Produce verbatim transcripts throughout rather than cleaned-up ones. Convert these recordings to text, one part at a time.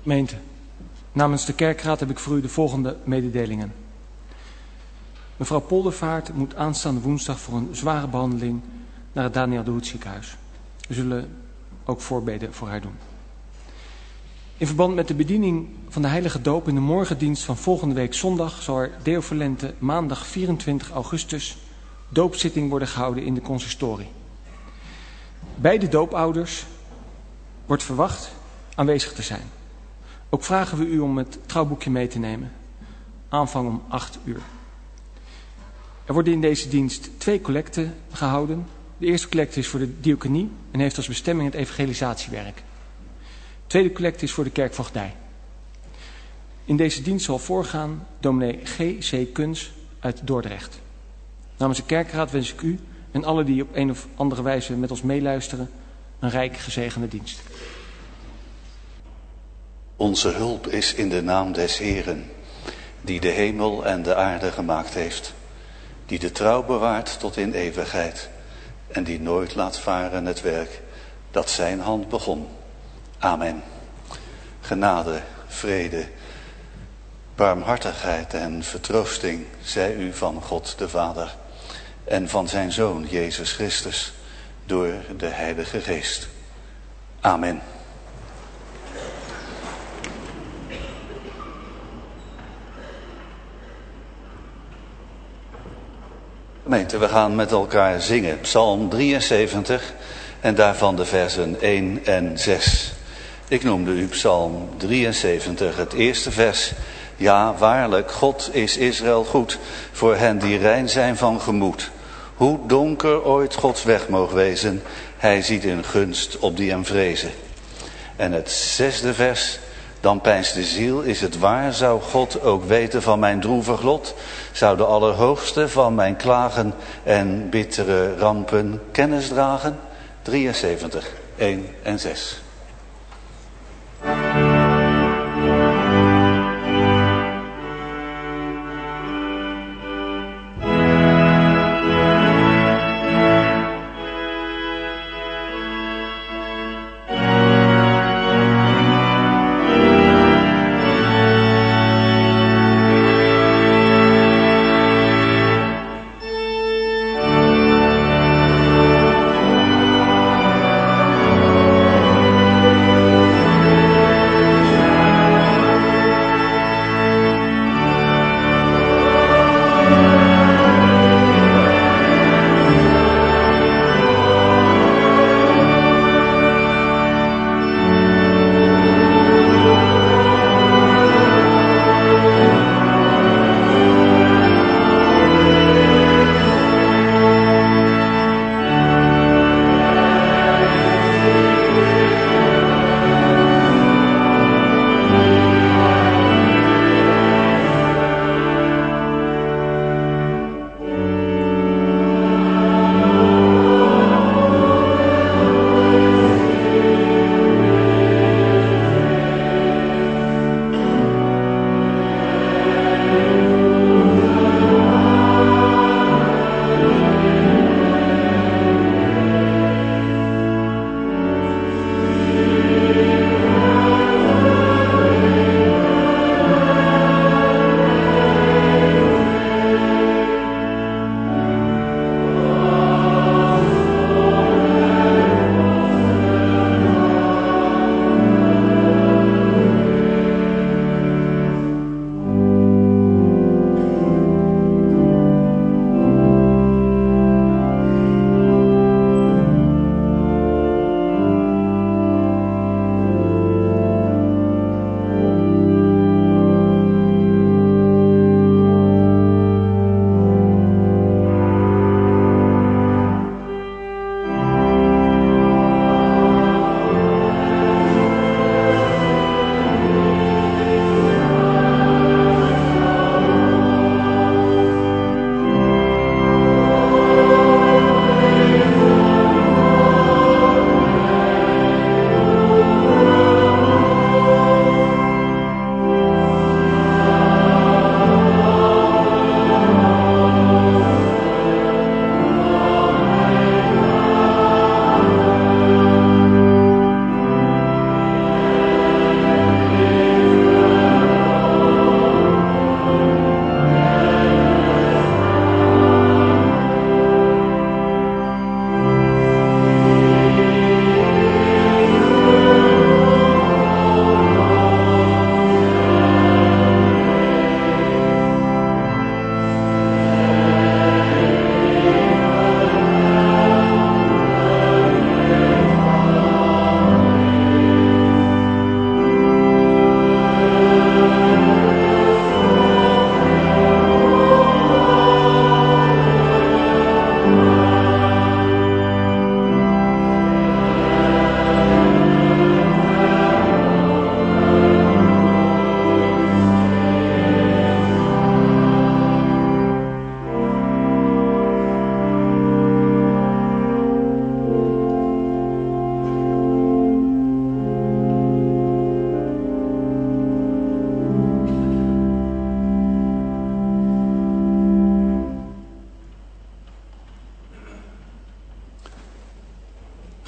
Gemeente, namens de kerkraad heb ik voor u de volgende mededelingen. Mevrouw Poldervaart moet aanstaande woensdag voor een zware behandeling naar het Daniel de Hoed ziekenhuis. We zullen ook voorbeden voor haar doen. In verband met de bediening van de heilige doop in de morgendienst van volgende week zondag zal er Deo Volente maandag vierentwintig augustus doopzitting worden gehouden in de consistorie. Beide doopouders wordt verwacht aanwezig te zijn. Ook vragen we u om het trouwboekje mee te nemen. Aanvang om acht uur. Er worden in deze dienst twee collecten gehouden. De eerste collecte is voor de diaconie en heeft als bestemming het evangelisatiewerk. De tweede collecte is voor de kerkvoogdij. In deze dienst zal voorgaan dominee G C Kuns uit Dordrecht. Namens de kerkraad wens ik u en alle die op een of andere wijze met ons meeluisteren een rijk gezegende dienst. Onze hulp is in de naam des Heeren, die de hemel en de aarde gemaakt heeft, die de trouw bewaart tot in eeuwigheid en die nooit laat varen het werk dat zijn hand begon. Amen. Genade, vrede, barmhartigheid en vertroosting zij u van God de Vader en van zijn Zoon Jezus Christus door de Heilige Geest. Amen. Gemeente, we gaan met elkaar zingen. Psalm drieënzeventig en daarvan de versen één en zes. Ik noemde u Psalm drieënzeventig, het eerste vers. Ja, waarlijk, God is Israël goed, voor hen die rein zijn van gemoed. Hoe donker ooit Gods weg mogen wezen, hij ziet in gunst op die hem vrezen. En het zesde vers. Dan pijnst de ziel, is het waar, zou God ook weten van mijn droevig lot? Zou de Allerhoogste van mijn klagen en bittere rampen kennis dragen? drieënzeventig, één en zes. Amen.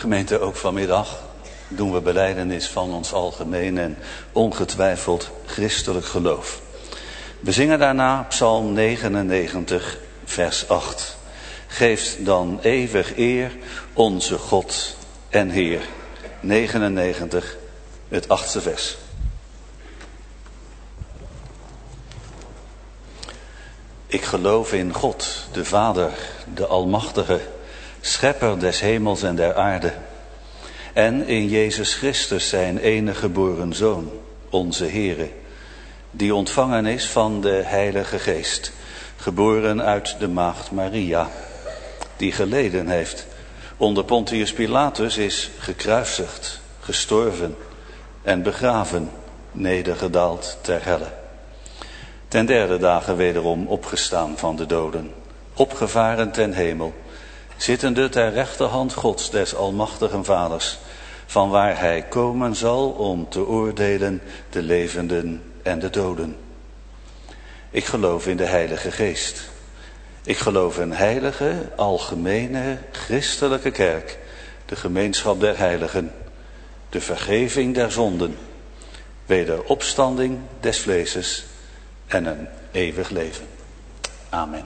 Gemeente, ook vanmiddag doen we belijdenis van ons algemeen en ongetwijfeld christelijk geloof. We zingen daarna Psalm negenennegentig, vers acht. Geeft dan eeuwig eer onze God en Heer. negenennegentig, het achtste vers. Ik geloof in God, de Vader, de Almachtige, Schepper des hemels en der aarde. En in Jezus Christus, zijn enige geboren Zoon, onze Heere, die ontvangen is van de Heilige Geest, geboren uit de maagd Maria, die geleden heeft, onder Pontius Pilatus is gekruisigd, gestorven en begraven, nedergedaald ter helle. Ten derde dagen wederom opgestaan van de doden, opgevaren ten hemel, zittende ter rechterhand Gods des almachtigen Vaders, van waar hij komen zal om te oordelen de levenden en de doden. Ik geloof in de Heilige Geest. Ik geloof in heilige, algemene, christelijke kerk, de gemeenschap der heiligen, de vergeving der zonden, wederopstanding des vleeses en een eeuwig leven. Amen.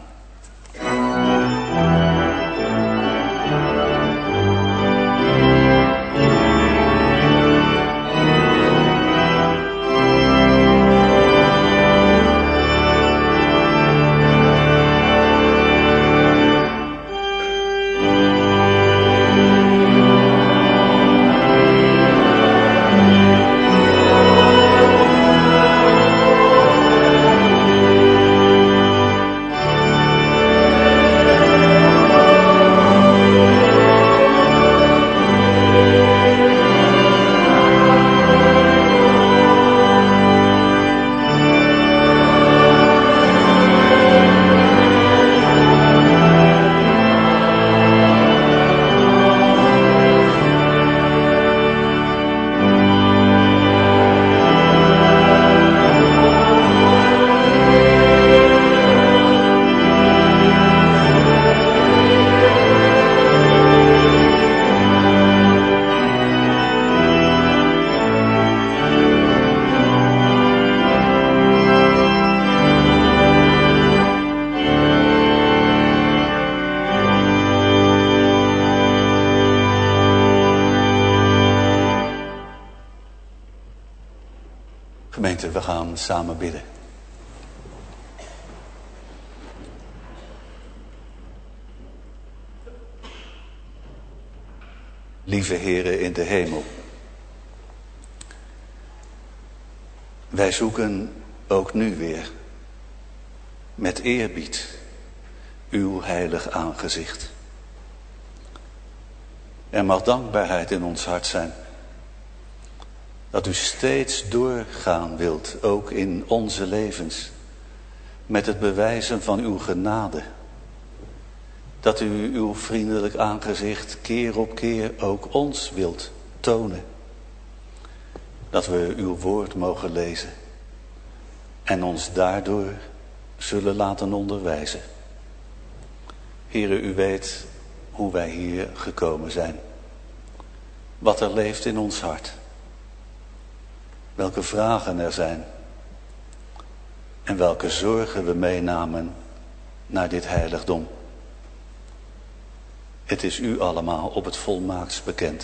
Gemeente, we gaan samen bidden. Lieve Heere in de hemel, wij zoeken ook nu weer met eerbied uw heilig aangezicht. Er mag dankbaarheid in ons hart zijn dat u steeds doorgaan wilt, ook in onze levens, met het bewijzen van uw genade. Dat u uw vriendelijk aangezicht keer op keer ook ons wilt tonen. Dat we uw woord mogen lezen en ons daardoor zullen laten onderwijzen. Heere, u weet hoe wij hier gekomen zijn. Wat er leeft in ons hart. Welke vragen er zijn. En welke zorgen we meenamen naar dit heiligdom. Het is u allemaal op het volmaakst bekend.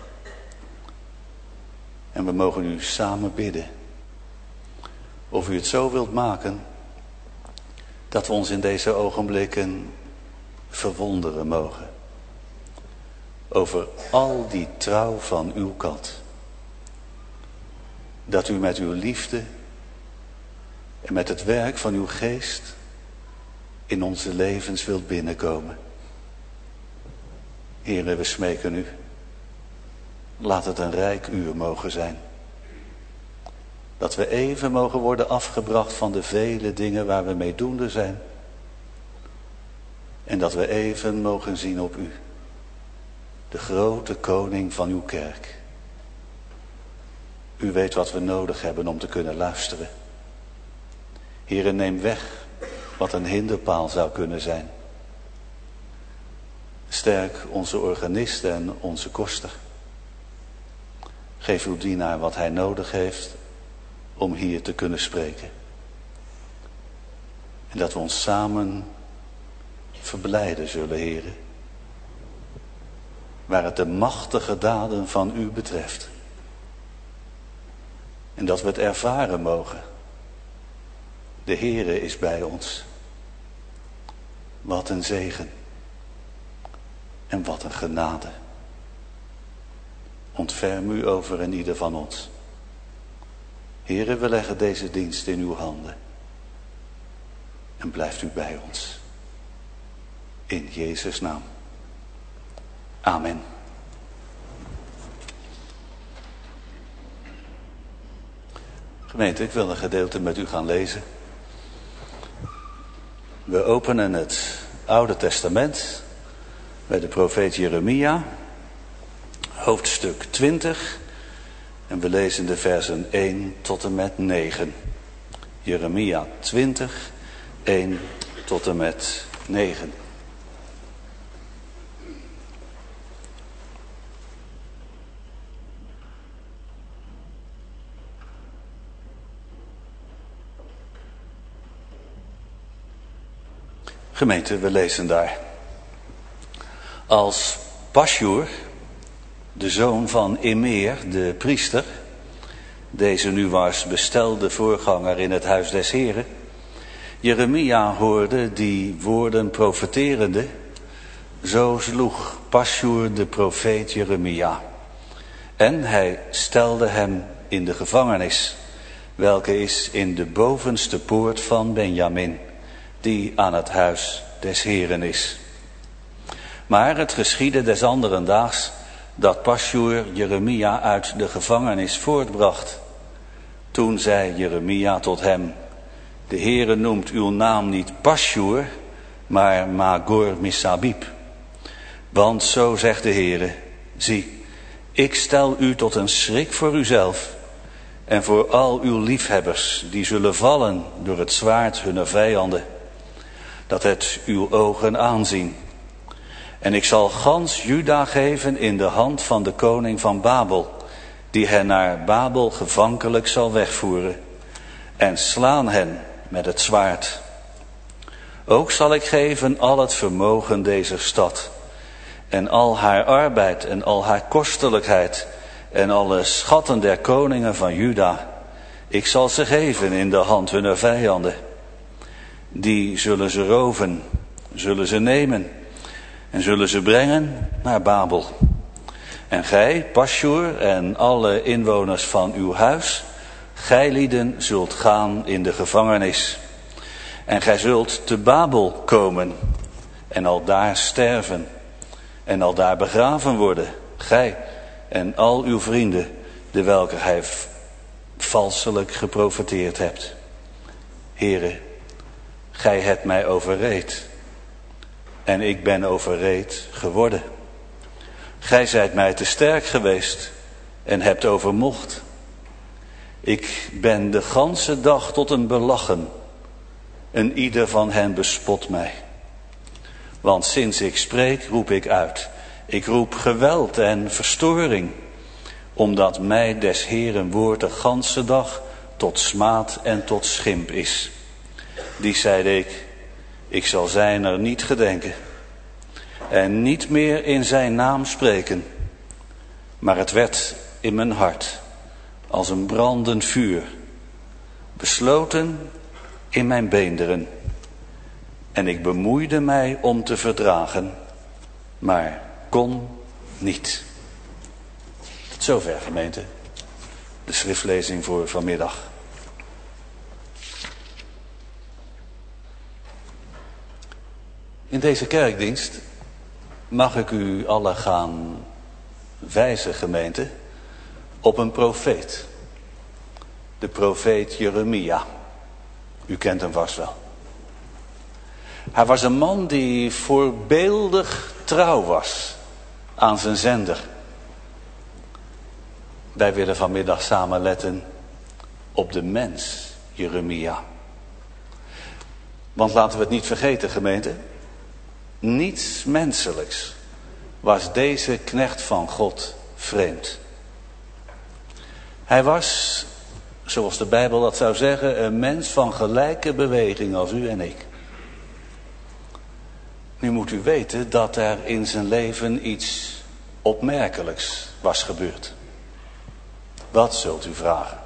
En we mogen u samen bidden. Of u het zo wilt maken dat we ons in deze ogenblikken verwonderen mogen. Over al die trouw van uw kant. Dat u met uw liefde en met het werk van uw geest in onze levens wilt binnenkomen. Heere, we smeken u. Laat het een rijk uur mogen zijn. Dat we even mogen worden afgebracht van de vele dingen waar we mee doende zijn. En dat we even mogen zien op u. De grote koning van uw kerk. U weet wat we nodig hebben om te kunnen luisteren. Heere, neem weg wat een hinderpaal zou kunnen zijn. Sterk onze organist en onze koster. Geef uw dienaar wat hij nodig heeft om hier te kunnen spreken. En dat we ons samen verblijden zullen, Heere. Waar het de machtige daden van u betreft. En dat we het ervaren mogen. De Heere is bij ons. Wat een zegen. En wat een genade. Ontferm u over en ieder van ons. Heere, we leggen deze dienst in uw handen. En blijft u bij ons. In Jezus' naam. Amen. Gemeente, ik wil een gedeelte met u gaan lezen. We openen het Oude Testament bij de profeet Jeremia, hoofdstuk twintig. En we lezen de versen één tot en met negen. Jeremia twintig, één tot en met negen. Gemeente, we lezen daar. Als Pashur, de zoon van Immer, de priester, deze nu was bestelde voorganger in het huis des Heren, Jeremia hoorde die woorden profeterende, zo sloeg Pashur de profeet Jeremia. En hij stelde hem in de gevangenis, welke is in de bovenste poort van Benjamin, die aan het huis des Heren is. Maar het geschiedde des anderen daags dat Pashur Jeremia uit de gevangenis voortbracht. Toen zei Jeremia tot hem: de Heere noemt uw naam niet Pashur, maar Magor Missabib. Want zo zegt de Heere: zie, ik stel u tot een schrik voor uzelf en voor al uw liefhebbers, die zullen vallen door het zwaard hunner vijanden, dat het uw ogen aanzien. En ik zal gans Juda geven in de hand van de koning van Babel, die hen naar Babel gevankelijk zal wegvoeren, en slaan hen met het zwaard. Ook zal ik geven al het vermogen deze stad, en al haar arbeid en al haar kostelijkheid, en alle schatten der koningen van Juda. Ik zal ze geven in de hand hunner vijanden. Die zullen ze roven, zullen ze nemen en zullen ze brengen naar Babel. En gij, Pashur, en alle inwoners van uw huis, gijlieden zult gaan in de gevangenis. En gij zult te Babel komen en al daar sterven en al daar begraven worden, gij en al uw vrienden, de welke gij valselijk geprofeteerd hebt. Heere, gij hebt mij overreed en ik ben overreed geworden. Gij zijt mij te sterk geweest en hebt overmocht. Ik ben de ganse dag tot een belachen en ieder van hen bespot mij. Want sinds ik spreek roep ik uit. Ik roep geweld en verstoring, omdat mij des Heeren woord de ganse dag tot smaad en tot schimp is. Die zeide ik, ik zal zijner niet gedenken en niet meer in zijn naam spreken. Maar het werd in mijn hart als een brandend vuur, besloten in mijn beenderen. En ik bemoeide mij om te verdragen, maar kon niet. Tot zover, gemeente, de schriftlezing voor vanmiddag. In deze kerkdienst mag ik u allen gaan wijzen, gemeente, op een profeet. De profeet Jeremia. U kent hem vast wel. Hij was een man die voorbeeldig trouw was aan zijn zender. Wij willen vanmiddag samen letten op de mens Jeremia. Want laten we het niet vergeten, gemeente. Niets menselijks was deze knecht van God vreemd. Hij was, zoals de Bijbel dat zou zeggen, een mens van gelijke beweging als u en ik. Nu moet u weten dat er in zijn leven iets opmerkelijks was gebeurd. Wat zult u vragen?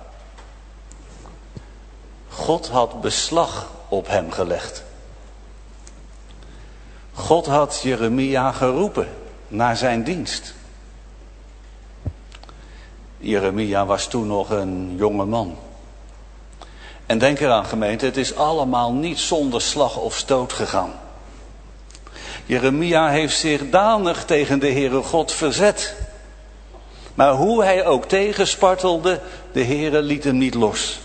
God had beslag op hem gelegd. God had Jeremia geroepen naar zijn dienst. Jeremia was toen nog een jonge man. En denk eraan, gemeente, het is allemaal niet zonder slag of stoot gegaan. Jeremia heeft zich danig tegen de Heere God verzet. Maar hoe hij ook tegenspartelde, de Heere liet hem niet los.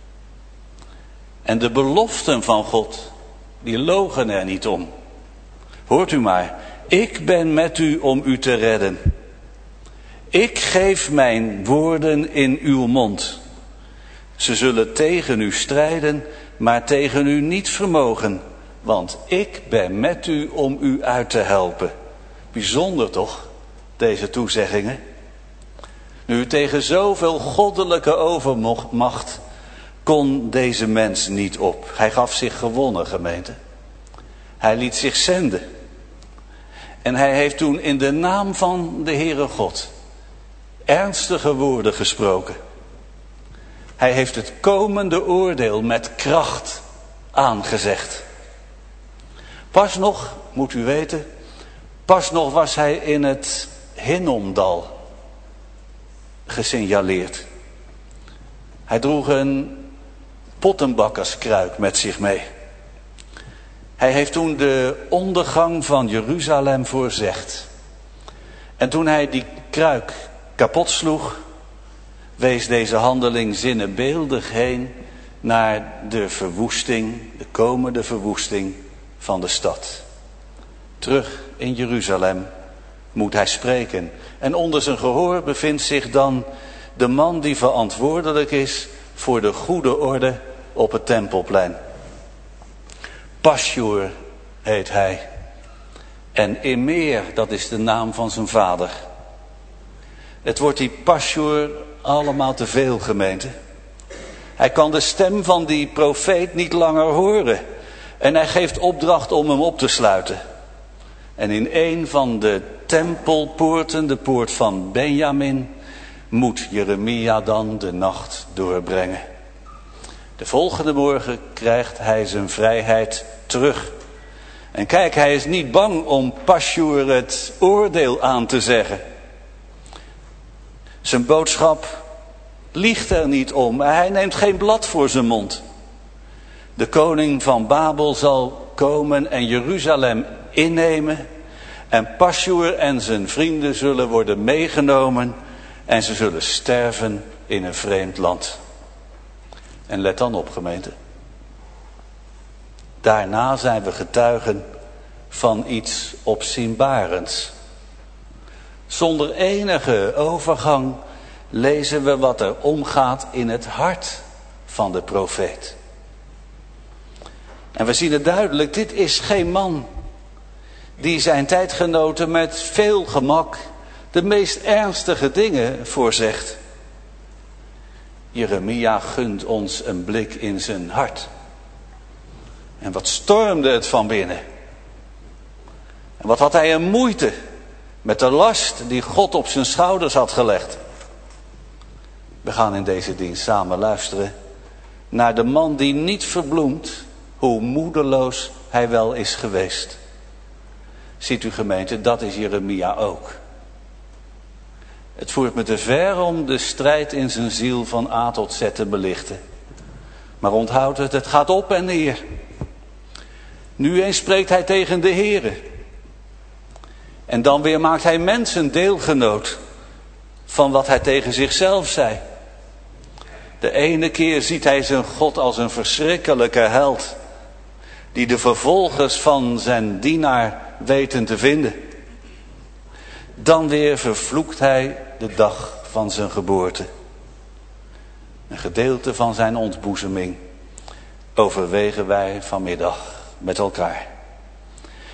En de beloften van God, die logen er niet om. Hoort u maar, ik ben met u om u te redden. Ik geef mijn woorden in uw mond. Ze zullen tegen u strijden, maar tegen u niet vermogen. Want ik ben met u om u uit te helpen. Bijzonder toch, deze toezeggingen. Nu, tegen zoveel goddelijke overmacht kon deze mens niet op. Hij gaf zich gewonnen, gemeente. Hij liet zich zenden. En hij heeft toen in de naam van de Heere God ernstige woorden gesproken. Hij heeft het komende oordeel met kracht aangezegd. Pas nog, moet u weten, pas nog was hij in het Hinnomdal gesignaleerd. Hij droeg een pottenbakkerskruik met zich mee. Hij heeft toen de ondergang van Jeruzalem voorzegd. En toen hij die kruik kapot sloeg, wees deze handeling zinnebeeldig heen naar de verwoesting, de komende verwoesting van de stad. Terug in Jeruzalem moet hij spreken. En onder zijn gehoor bevindt zich dan de man die verantwoordelijk is voor de goede orde op het Tempelplein. Pashur heet hij. En Immer, dat is de naam van zijn vader. Het wordt die Pashur allemaal te veel, gemeente. Hij kan de stem van die profeet niet langer horen. En hij geeft opdracht om hem op te sluiten. En in een van de tempelpoorten, de poort van Benjamin, moet Jeremia dan de nacht doorbrengen. De volgende morgen krijgt hij zijn vrijheid terug. En kijk, hij is niet bang om Pashur het oordeel aan te zeggen. Zijn boodschap liegt er niet om. Hij neemt geen blad voor zijn mond. De koning van Babel zal komen en Jeruzalem innemen. En Pashur en zijn vrienden zullen worden meegenomen. En ze zullen sterven in een vreemd land. En let dan op, gemeente. Daarna zijn we getuigen van iets opzienbarends. Zonder enige overgang lezen we wat er omgaat in het hart van de profeet. En we zien het duidelijk, dit is geen man die zijn tijdgenoten met veel gemak de meest ernstige dingen voorzegt. Jeremia gunt ons een blik in zijn hart. En wat stormde het van binnen. En wat had hij een moeite met de last die God op zijn schouders had gelegd. We gaan in deze dienst samen luisteren naar de man die niet verbloemt hoe moedeloos hij wel is geweest. Ziet u, gemeente, dat is Jeremia ook. Het voert me te ver om de strijd in zijn ziel van A tot Z te belichten. Maar onthoud het, het gaat op en neer. Nu eens spreekt hij tegen de Heere. En dan weer maakt hij mensen deelgenoot van wat hij tegen zichzelf zei. De ene keer ziet hij zijn God als een verschrikkelijke held, die de vervolgers van zijn dienaar weten te vinden. Dan weer vervloekt hij de dag van zijn geboorte. Een gedeelte van zijn ontboezeming overwegen wij vanmiddag met elkaar.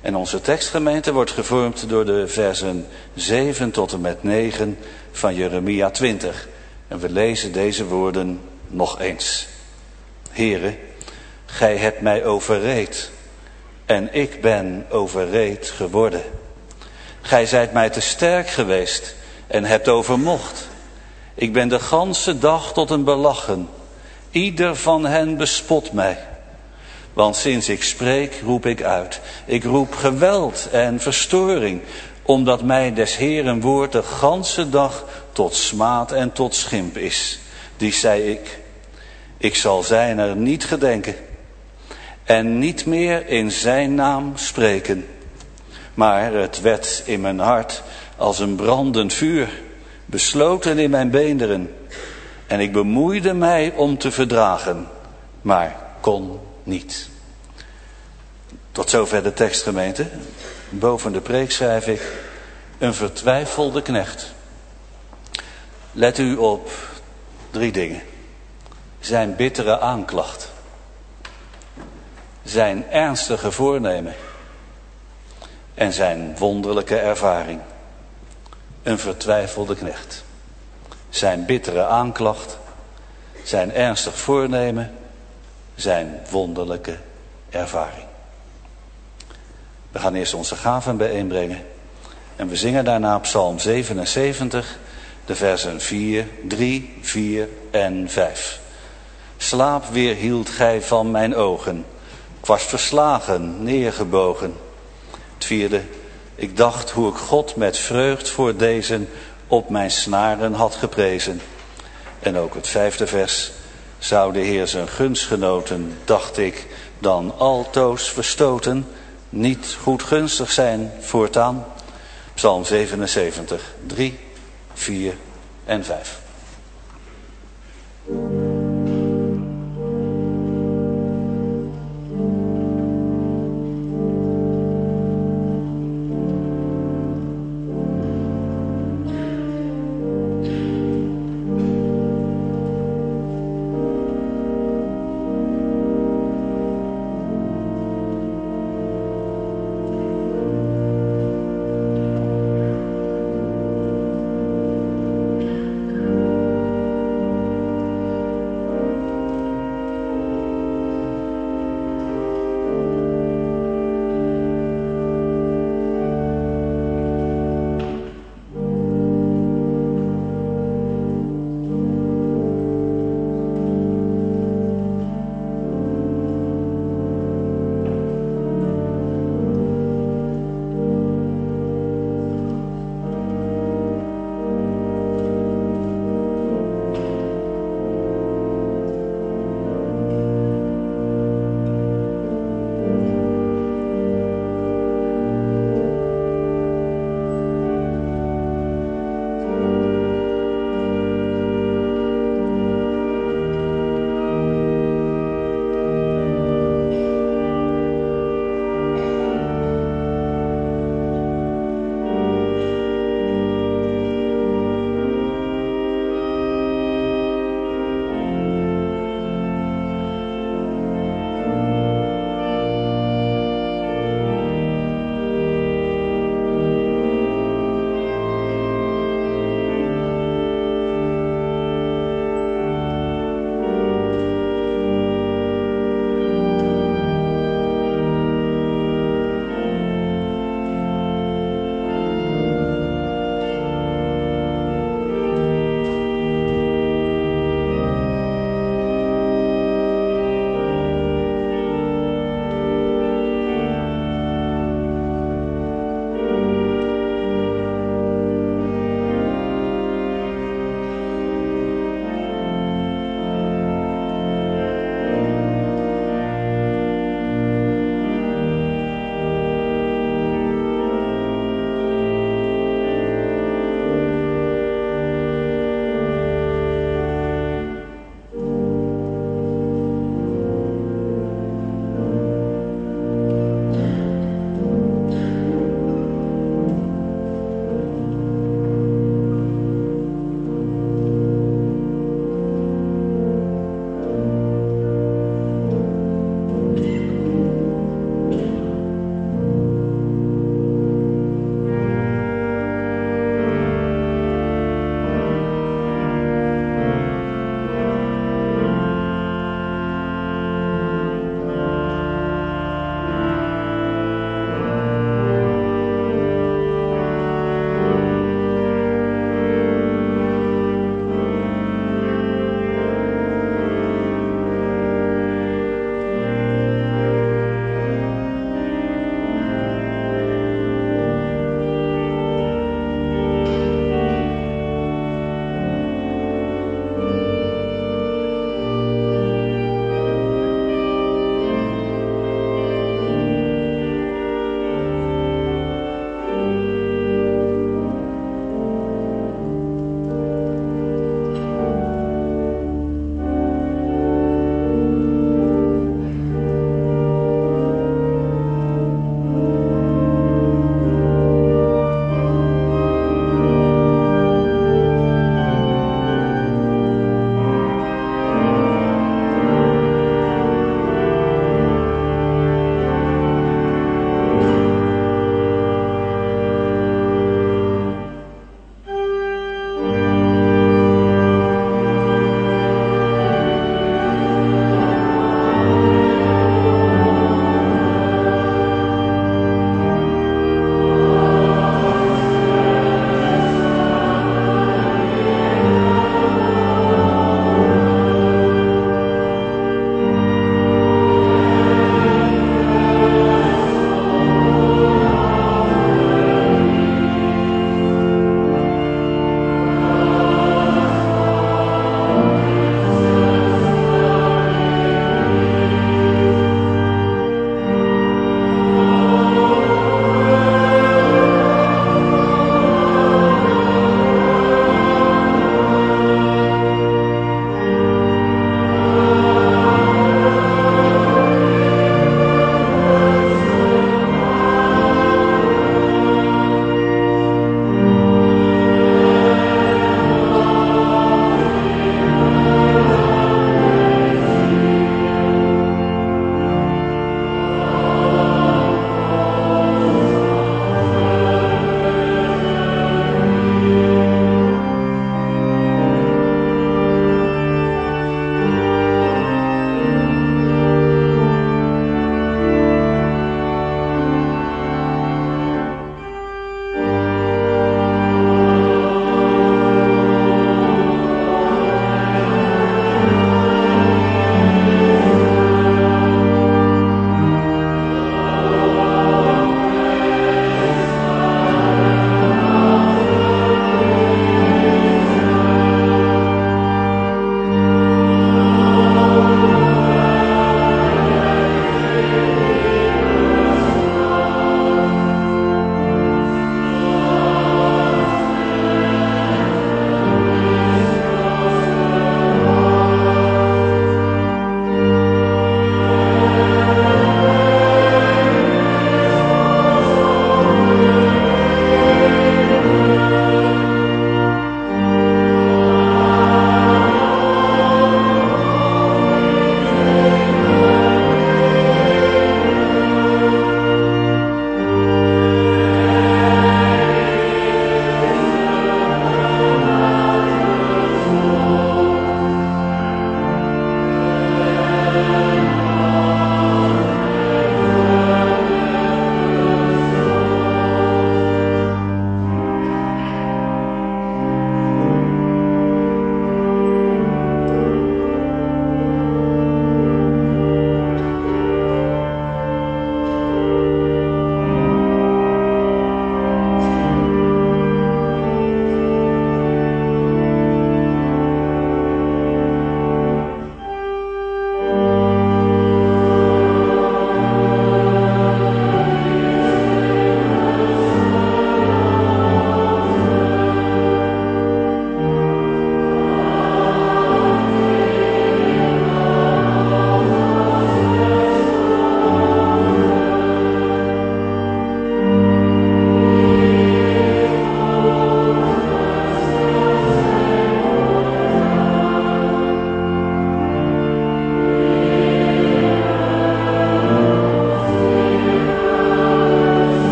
En onze tekstgemeente wordt gevormd door de versen zeven tot en met negen van Jeremia twintig. En we lezen deze woorden nog eens. Heere, gij hebt mij overreed en ik ben overreed geworden. Gij zijt mij te sterk geweest en hebt overmocht. Ik ben de ganse dag tot een belachen. Ieder van hen bespot mij. Want sinds ik spreek, roep ik uit. Ik roep geweld en verstoring, omdat mij des Heeren woord de ganse dag tot smaad en tot schimp is. Die zei ik, ik zal zijner niet gedenken en niet meer in zijn naam spreken. Maar het werd in mijn hart als een brandend vuur, besloten in mijn beenderen. En ik bemoeide mij om te verdragen, maar kon niet. Tot zover de tekstgemeente. Boven de preek schrijf ik, een vertwijfelde knecht. Let u op drie dingen. Zijn bittere aanklacht. Zijn ernstige voornemen. En zijn wonderlijke ervaring. Een vertwijfelde knecht. Zijn bittere aanklacht. Zijn ernstig voornemen. Zijn wonderlijke ervaring. We gaan eerst onze gaven bijeenbrengen. En we zingen daarna Psalm zevenenzeventig, de versen vier, drie, vier en vijf. Slaap weerhield gij van mijn ogen. Ik was verslagen, neergebogen. Het vierde, ik dacht hoe ik God met vreugd voor deze op mijn snaren had geprezen. En ook het vijfde vers. Zou de Heer zijn gunstgenoten, dacht ik, dan altoos verstoten, niet goedgunstig zijn voortaan? Psalm zevenenzeventig, drie, vier en vijf.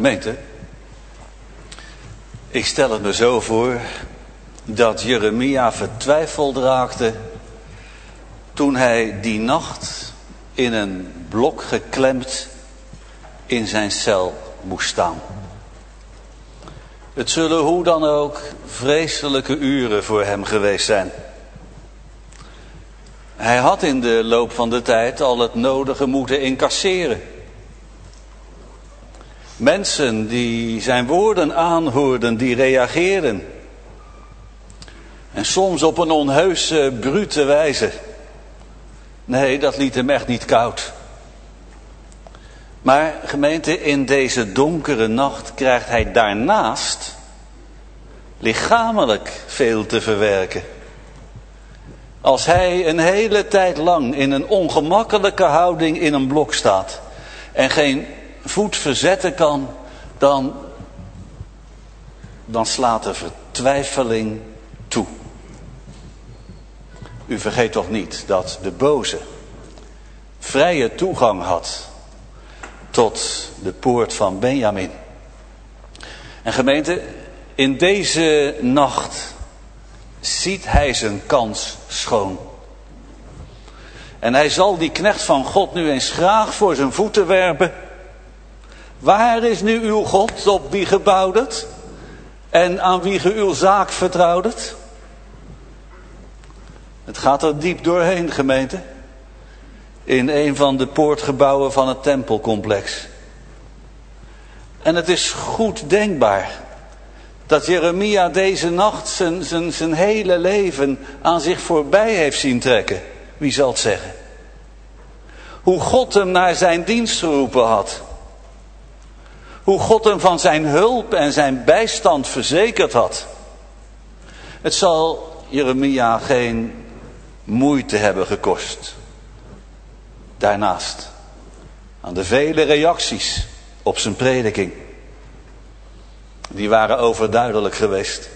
Gemeente, ik stel het me zo voor dat Jeremia vertwijfeld raakte toen hij die nacht in een blok geklemd in zijn cel moest staan. Het zullen hoe dan ook vreselijke uren voor hem geweest zijn. Hij had in de loop van de tijd al het nodige moeten incasseren. Mensen die zijn woorden aanhoorden, die reageerden. En soms op een onheuse, brute wijze. Nee, dat liet hem echt niet koud. Maar gemeente, in deze donkere nacht krijgt hij daarnaast lichamelijk veel te verwerken. Als hij een hele tijd lang in een ongemakkelijke houding in een blok staat en geen voet verzetten kan, dan, dan slaat de vertwijfeling toe. U vergeet toch niet dat de boze vrije toegang had tot de poort van Benjamin. En gemeente, in deze nacht ziet hij zijn kans schoon. En hij zal die knecht van God nu eens graag voor zijn voeten werpen. Waar is nu uw God, op wie ge bouwdet? En aan wie ge uw zaak vertrouwdet? Het gaat er diep doorheen, gemeente. In een van de poortgebouwen van het tempelcomplex. En het is goed denkbaar dat Jeremia deze nacht zijn, zijn, zijn hele leven aan zich voorbij heeft zien trekken. Wie zal het zeggen? Hoe God hem naar zijn dienst geroepen had. Hoe God hem van zijn hulp en zijn bijstand verzekerd had. Het zal Jeremia geen moeite hebben gekost. Daarnaast aan de vele reacties op zijn prediking. Die waren overduidelijk geweest.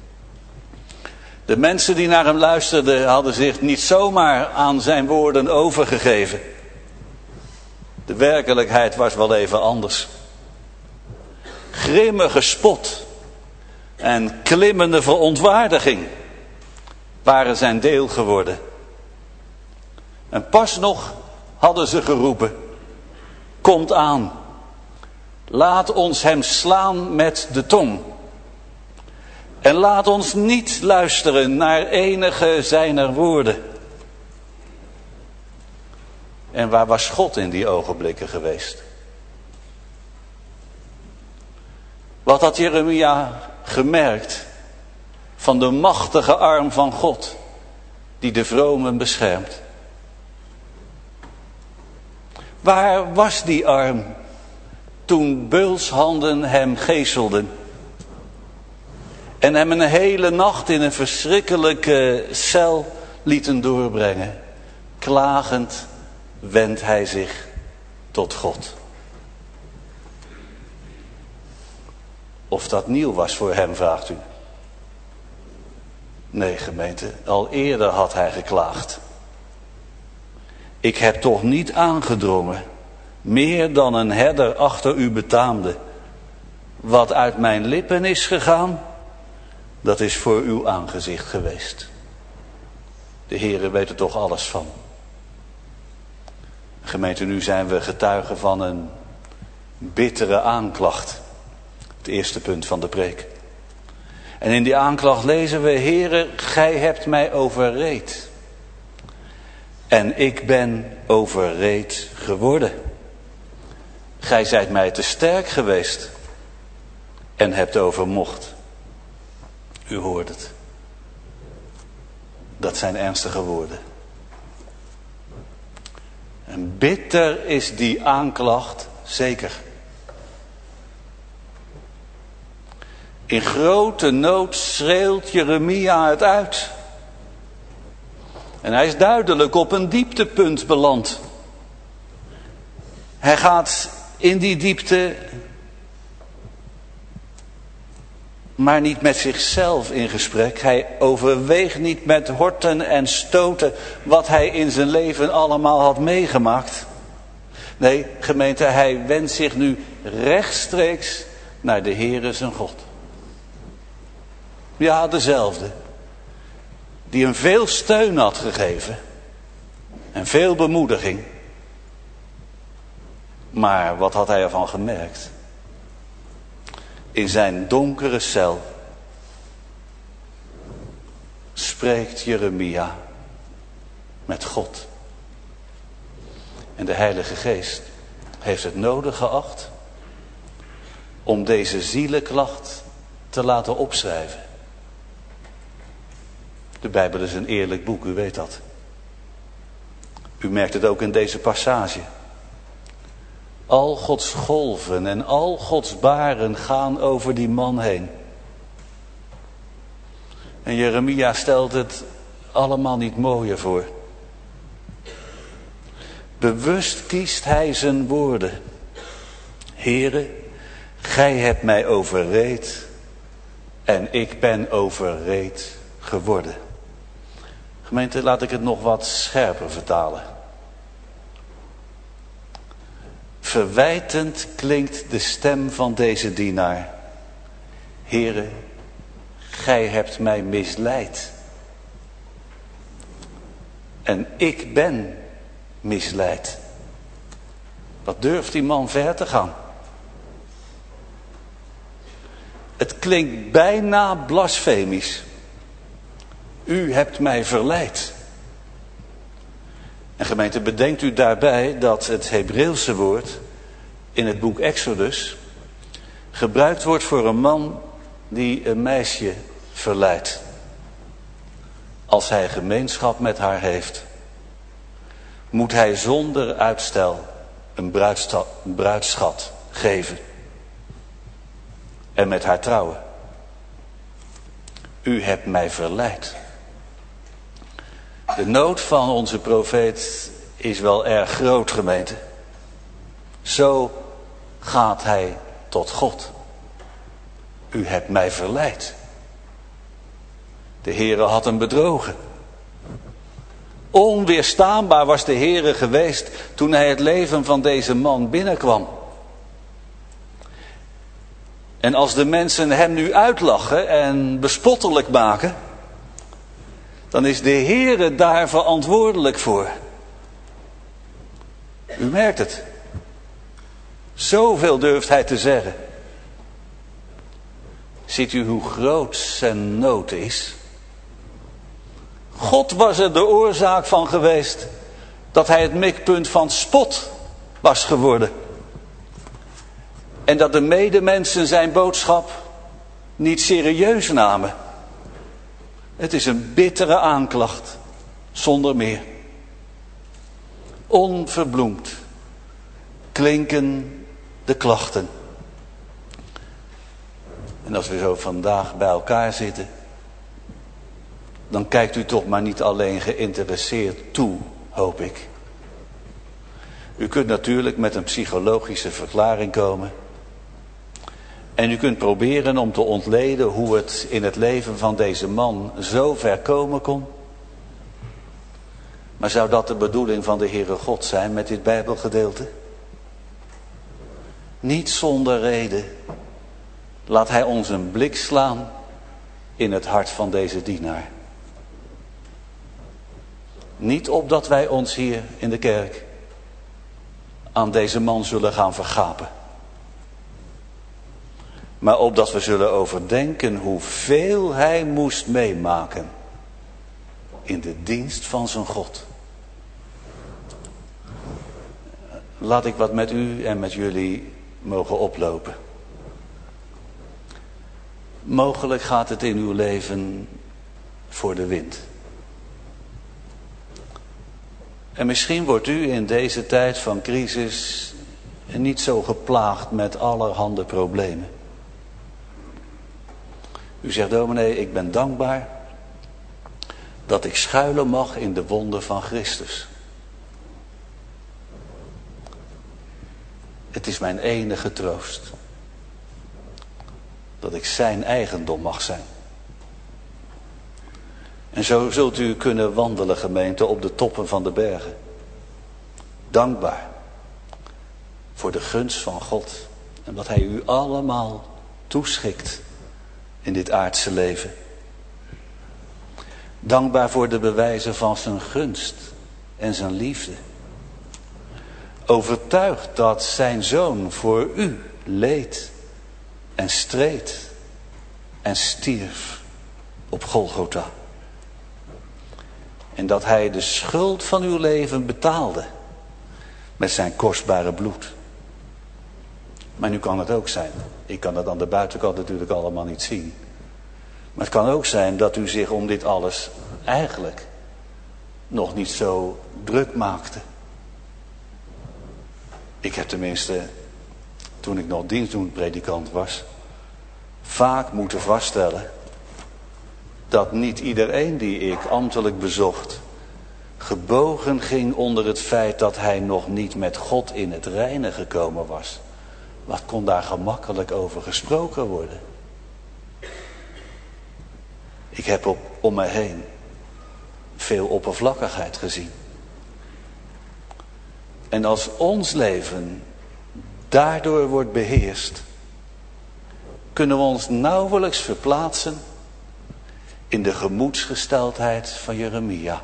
De mensen die naar hem luisterden hadden zich niet zomaar aan zijn woorden overgegeven. De werkelijkheid was wel even anders. Grimmige spot en klimmende verontwaardiging waren zijn deel geworden. En pas nog hadden ze geroepen: komt aan, laat ons hem slaan met de tong. En laat ons niet luisteren naar enige zijner woorden. En waar was God in die ogenblikken geweest? Wat had Jeremia gemerkt van de machtige arm van God die de vromen beschermt? Waar was die arm toen beulshanden hem geeselden en hem een hele nacht in een verschrikkelijke cel lieten doorbrengen? Klagend wendt hij zich tot God. Of dat nieuw was voor hem, vraagt u? Nee, gemeente, al eerder had hij geklaagd. Ik heb toch niet aangedrongen, meer dan een herder achter u betaamde. Wat uit mijn lippen is gegaan, dat is voor uw aangezicht geweest. De Heere weet er toch alles van. Gemeente, nu zijn we getuigen van een bittere aanklacht. Het eerste punt van de preek. En in die aanklacht lezen we: Heere, gij hebt mij overreed. En ik ben overreed geworden. Gij zijt mij te sterk geweest en hebt overmocht. U hoort het. Dat zijn ernstige woorden. En bitter is die aanklacht zeker. In grote nood schreeuwt Jeremia het uit. En hij is duidelijk op een dieptepunt beland. Hij gaat in die diepte, maar niet met zichzelf in gesprek. Hij overweegt niet met horten en stoten wat hij in zijn leven allemaal had meegemaakt. Nee, gemeente, hij wendt zich nu rechtstreeks naar de Heere zijn God. Ja, dezelfde. Die hem veel steun had gegeven. En veel bemoediging. Maar wat had hij ervan gemerkt? In zijn donkere cel spreekt Jeremia met God. En de Heilige Geest heeft het nodig geacht om deze zielenklacht te laten opschrijven. De Bijbel is een eerlijk boek, u weet dat. U merkt het ook in deze passage. Al Gods golven en al Gods baren gaan over die man heen. En Jeremia stelt het allemaal niet mooier voor. Bewust kiest hij zijn woorden. Heere, gij hebt mij overreed en ik ben overreed geworden. Gemeente, laat ik het nog wat scherper vertalen. Verwijtend klinkt de stem van deze dienaar. Heere, gij hebt mij misleid. En ik ben misleid. Wat durft die man ver te gaan? Het klinkt bijna blasfemisch. U hebt mij verleid. En gemeente, bedenkt u daarbij dat het Hebreeuwse woord in het boek Exodus gebruikt wordt voor een man die een meisje verleidt. Als hij gemeenschap met haar heeft, moet hij zonder uitstel een bruidsta- een bruidsschat geven. En met haar trouwen. U hebt mij verleid. De nood van onze profeet is wel erg groot, gemeente. Zo gaat hij tot God. U hebt mij verleid. De Heere had hem bedrogen. Onweerstaanbaar was de Heere geweest toen hij het leven van deze man binnenkwam. En als de mensen hem nu uitlachen en bespottelijk maken, dan is de Heere daar verantwoordelijk voor. U merkt het. Zoveel durft hij te zeggen. Ziet u hoe groot zijn nood is? God was er de oorzaak van geweest dat hij het mikpunt van spot was geworden. En dat de medemensen zijn boodschap niet serieus namen. Het is een bittere aanklacht, zonder meer. Onverbloemd klinken de klachten. En als we zo vandaag bij elkaar zitten, dan kijkt u toch maar niet alleen geïnteresseerd toe, hoop ik. U kunt natuurlijk met een psychologische verklaring komen. En u kunt proberen om te ontleden hoe het in het leven van deze man zo ver komen kon. Maar zou dat de bedoeling van de Heere God zijn met dit Bijbelgedeelte? Niet zonder reden laat hij ons een blik slaan in het hart van deze dienaar. Niet opdat wij ons hier in de kerk aan deze man zullen gaan vergapen. Maar opdat we zullen overdenken hoeveel hij moest meemaken in de dienst van zijn God. Laat ik wat met u en met jullie mogen oplopen. Mogelijk gaat het in uw leven voor de wind. En misschien wordt u in deze tijd van crisis niet zo geplaagd met allerhande problemen. U zegt, dominee, ik ben dankbaar dat ik schuilen mag in de wonden van Christus. Het is mijn enige troost. Dat ik zijn eigendom mag zijn. En zo zult u kunnen wandelen, gemeente, op de toppen van de bergen. Dankbaar. voor de gunst van God. En wat hij u allemaal toeschikt in dit aardse leven. Dankbaar voor de bewijzen van zijn gunst en zijn liefde. Overtuigd dat zijn zoon voor u leed en streed en stierf op Golgotha. En dat hij de schuld van uw leven betaalde met zijn kostbare bloed. Maar nu kan het ook zijn, ik kan het aan de buitenkant natuurlijk allemaal niet zien. Maar het kan ook zijn dat u zich om dit alles eigenlijk nog niet zo druk maakte. Ik heb tenminste, toen ik nog dienstdoend predikant was, vaak moeten vaststellen dat niet iedereen die ik ambtelijk bezocht gebogen ging onder het feit dat hij nog niet met God in het reine gekomen was. Wat kon daar gemakkelijk over gesproken worden? Ik heb op, om me heen veel oppervlakkigheid gezien. En als ons leven daardoor wordt beheerst, kunnen we ons nauwelijks verplaatsen in de gemoedsgesteldheid van Jeremia.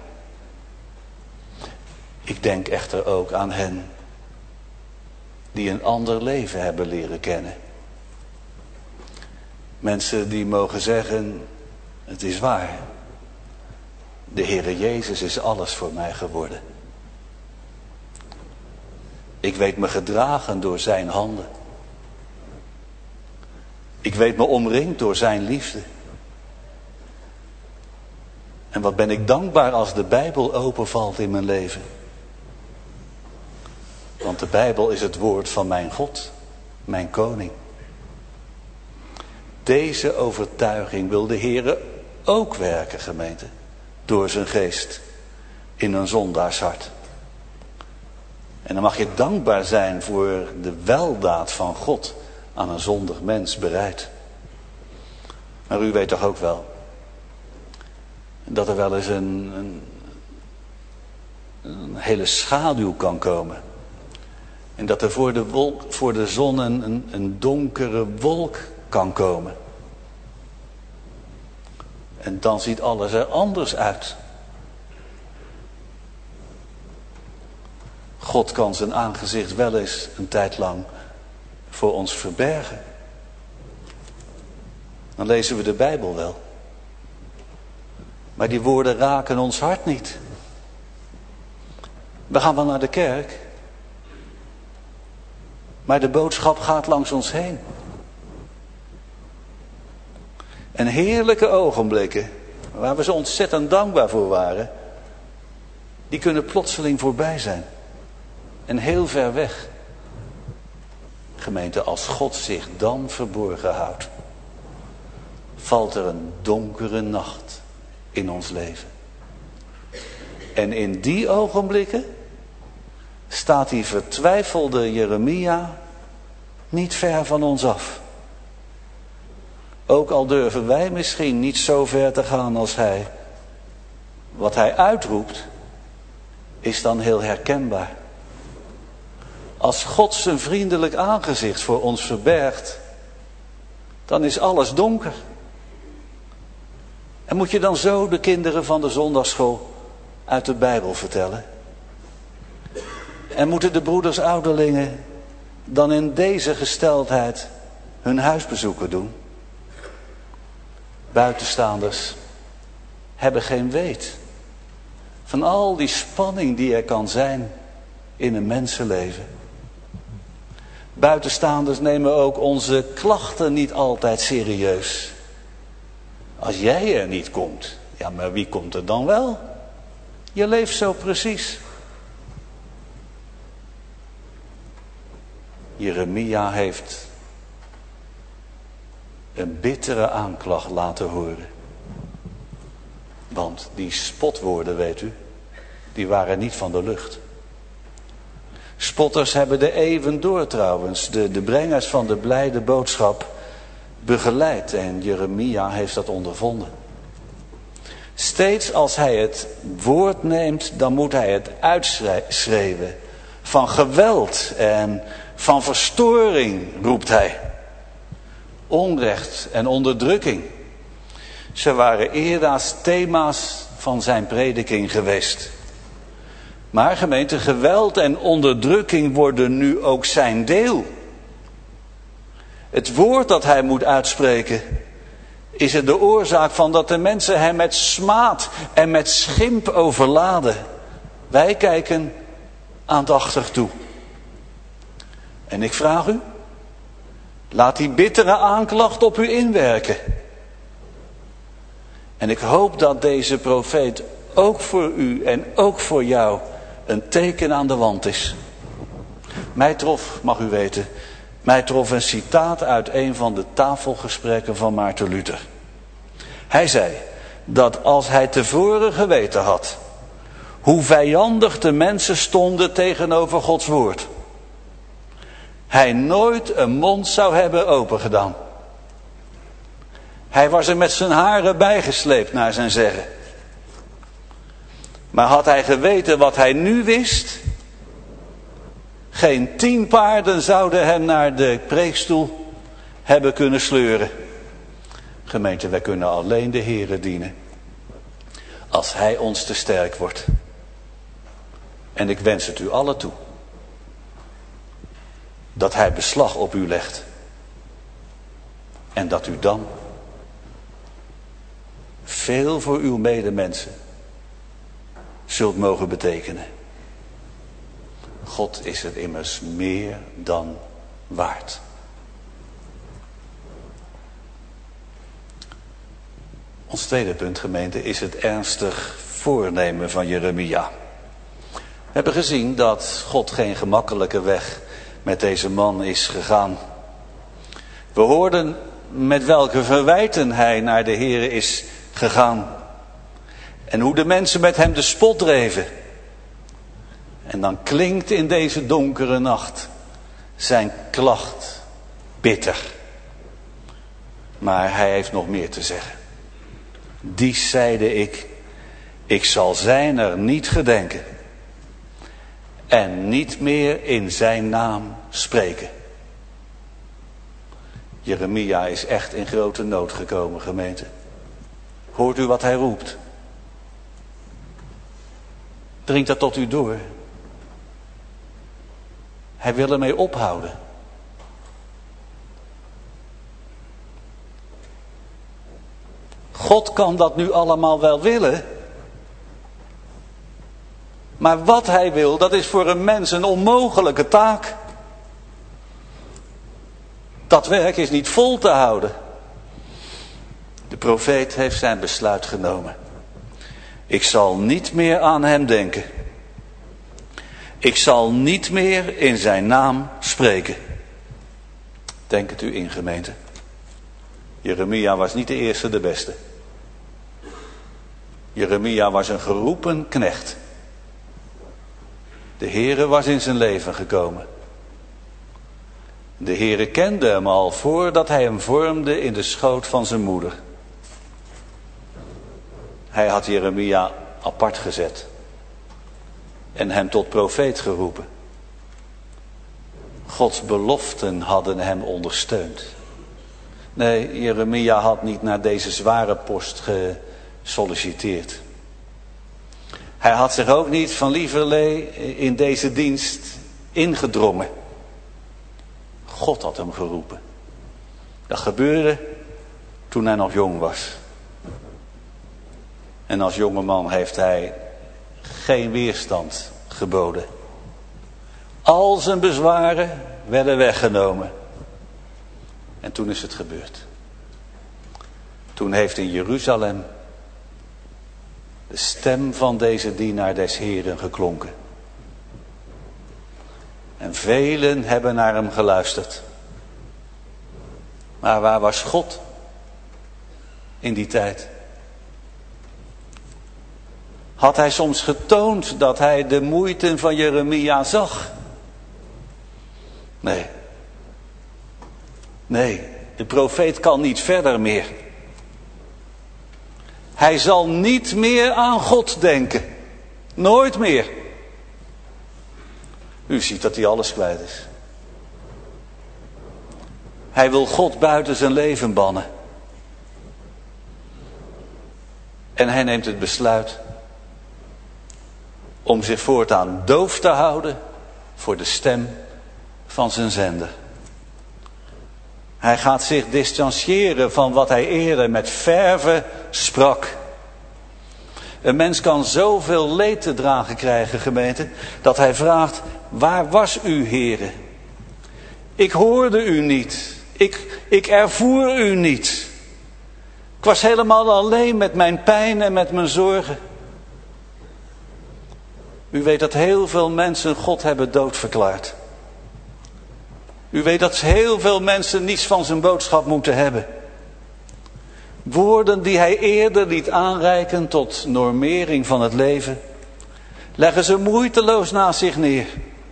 Ik denk echter ook aan hen die een ander leven hebben leren kennen. Mensen die mogen zeggen, het is waar, de Heere Jezus is alles voor mij geworden. Ik weet me gedragen door zijn handen. Ik weet me omringd door zijn liefde. En wat ben ik dankbaar als de Bijbel openvalt in mijn leven. Want de Bijbel is het woord van mijn God, mijn koning. Deze overtuiging wil de Heere ook werken, gemeente. Door zijn geest in een zondaarshart. En dan mag je dankbaar zijn voor de weldaad van God aan een zondig mens bereid. Maar u weet toch ook wel dat er wel eens een, een, een hele schaduw kan komen. En dat er voor de, wolk, voor de zon een, een, een donkere wolk kan komen. En dan ziet alles er anders uit. God kan zijn aangezicht wel eens een tijd lang voor ons verbergen. Dan lezen we de Bijbel wel. Maar die woorden raken ons hart niet. We gaan wel naar de kerk. Maar de boodschap gaat langs ons heen. En heerlijke ogenblikken, waar we zo ontzettend dankbaar voor waren, die kunnen plotseling voorbij zijn. En heel ver weg. Gemeente, als God zich dan verborgen houdt, valt er een donkere nacht in ons leven. En in die ogenblikken staat die vertwijfelde Jeremia niet ver van ons af. Ook al durven wij misschien niet zo ver te gaan als hij. Wat hij uitroept is dan heel herkenbaar. Als God zijn vriendelijk aangezicht voor ons verbergt, dan is alles donker. En moet je dan zo de kinderen van de zondagsschool uit de Bijbel vertellen? En moeten de broeders ouderlingen dan in deze gesteldheid hun huisbezoeken doen? Buitenstaanders hebben geen weet van al die spanning die er kan zijn in een mensenleven. Buitenstaanders nemen ook onze klachten niet altijd serieus. Als jij er niet komt, ja, maar wie komt er dan wel? Je leeft zo precies. Jeremia heeft een bittere aanklacht laten horen. Want die spotwoorden, weet u, die waren niet van de lucht. Spotters hebben de eeuwen door trouwens, de, de brengers van de blijde boodschap begeleid. En Jeremia heeft dat ondervonden. Steeds als hij het woord neemt, dan moet hij het uitschreeuwen. Van geweld en van verstoring, roept hij. Onrecht en onderdrukking. Ze waren eerder thema's van zijn prediking geweest. Maar gemeente, geweld en onderdrukking worden nu ook zijn deel. Het woord dat hij moet uitspreken is er de oorzaak van dat de mensen hem met smaad en met schimp overladen. Wij kijken aandachtig toe. En ik vraag u, laat die bittere aanklacht op u inwerken. En ik hoop dat deze profeet ook voor u en ook voor jou een teken aan de wand is. Mij trof, mag u weten, mij trof een citaat uit een van de tafelgesprekken van Maarten Luther. Hij zei dat als hij tevoren geweten had hoe vijandig de mensen stonden tegenover Gods woord, hij nooit een mond zou hebben opengedaan. Hij was er met zijn haren bijgesleept naar zijn zeggen. Maar had hij geweten wat hij nu wist, geen tien paarden zouden hem naar de preekstoel hebben kunnen sleuren. Gemeente, wij kunnen alleen de Heere dienen als hij ons te sterk wordt. En ik wens het u allen toe dat hij beslag op u legt. En dat u dan veel voor uw medemensen zult mogen betekenen. God is het immers meer dan waard. Ons tweede punt, gemeente, is het ernstig voornemen van Jeremia. We hebben gezien dat God geen gemakkelijke weg met deze man is gegaan. We hoorden met welke verwijten hij naar de Heere is gegaan. En hoe de mensen met hem de spot dreven. En dan klinkt in deze donkere nacht zijn klacht bitter. Maar hij heeft nog meer te zeggen. Die zeide ik, ik zal zijner niet gedenken. En niet meer in zijn naam spreken. Jeremia is echt in grote nood gekomen, gemeente. Hoort u wat hij roept? Dringt dat tot u door? Hij wil ermee ophouden. God kan dat nu allemaal wel willen. Maar wat hij wil, dat is voor een mens een onmogelijke taak. Dat werk is niet vol te houden. De profeet heeft zijn besluit genomen. Ik zal niet meer aan hem denken. Ik zal niet meer in zijn naam spreken. Denk het u in, gemeente. Jeremia was niet de eerste, de beste. Jeremia was een geroepen knecht. De Heere was in zijn leven gekomen. De Heere kende hem al voordat hij hem vormde in de schoot van zijn moeder. Hij had Jeremia apart gezet. En hem tot profeet geroepen. Gods beloften hadden hem ondersteund. Nee, Jeremia had niet naar deze zware post gesolliciteerd. Hij had zich ook niet van lieverlee in deze dienst ingedrongen. God had hem geroepen. Dat gebeurde toen hij nog jong was. En als jonge man heeft hij geen weerstand geboden. Al zijn bezwaren werden weggenomen. En toen is het gebeurd. Toen heeft in Jeruzalem de stem van deze dienaar des Heeren geklonken. En velen hebben naar hem geluisterd. Maar waar was God in die tijd? Had hij soms getoond dat hij de moeite van Jeremia zag? Nee. Nee, de profeet kan niet verder meer. Hij zal niet meer aan God denken. Nooit meer. U ziet dat hij alles kwijt is. Hij wil God buiten zijn leven bannen. En hij neemt het besluit om zich voortaan doof te houden voor de stem van zijn zender. Hij gaat zich distancieren van wat hij eerder met verve sprak. Een mens kan zoveel leed te dragen krijgen, gemeente, dat hij vraagt: waar was u, Heere? Ik hoorde u niet. Ik, ik ervoer u niet. Ik was helemaal alleen met mijn pijn en met mijn zorgen. U weet dat heel veel mensen God hebben doodverklaard. U weet dat heel veel mensen niets van zijn boodschap moeten hebben. Woorden die hij eerder liet aanreiken tot normering van het leven, leggen ze moeiteloos naast zich neer.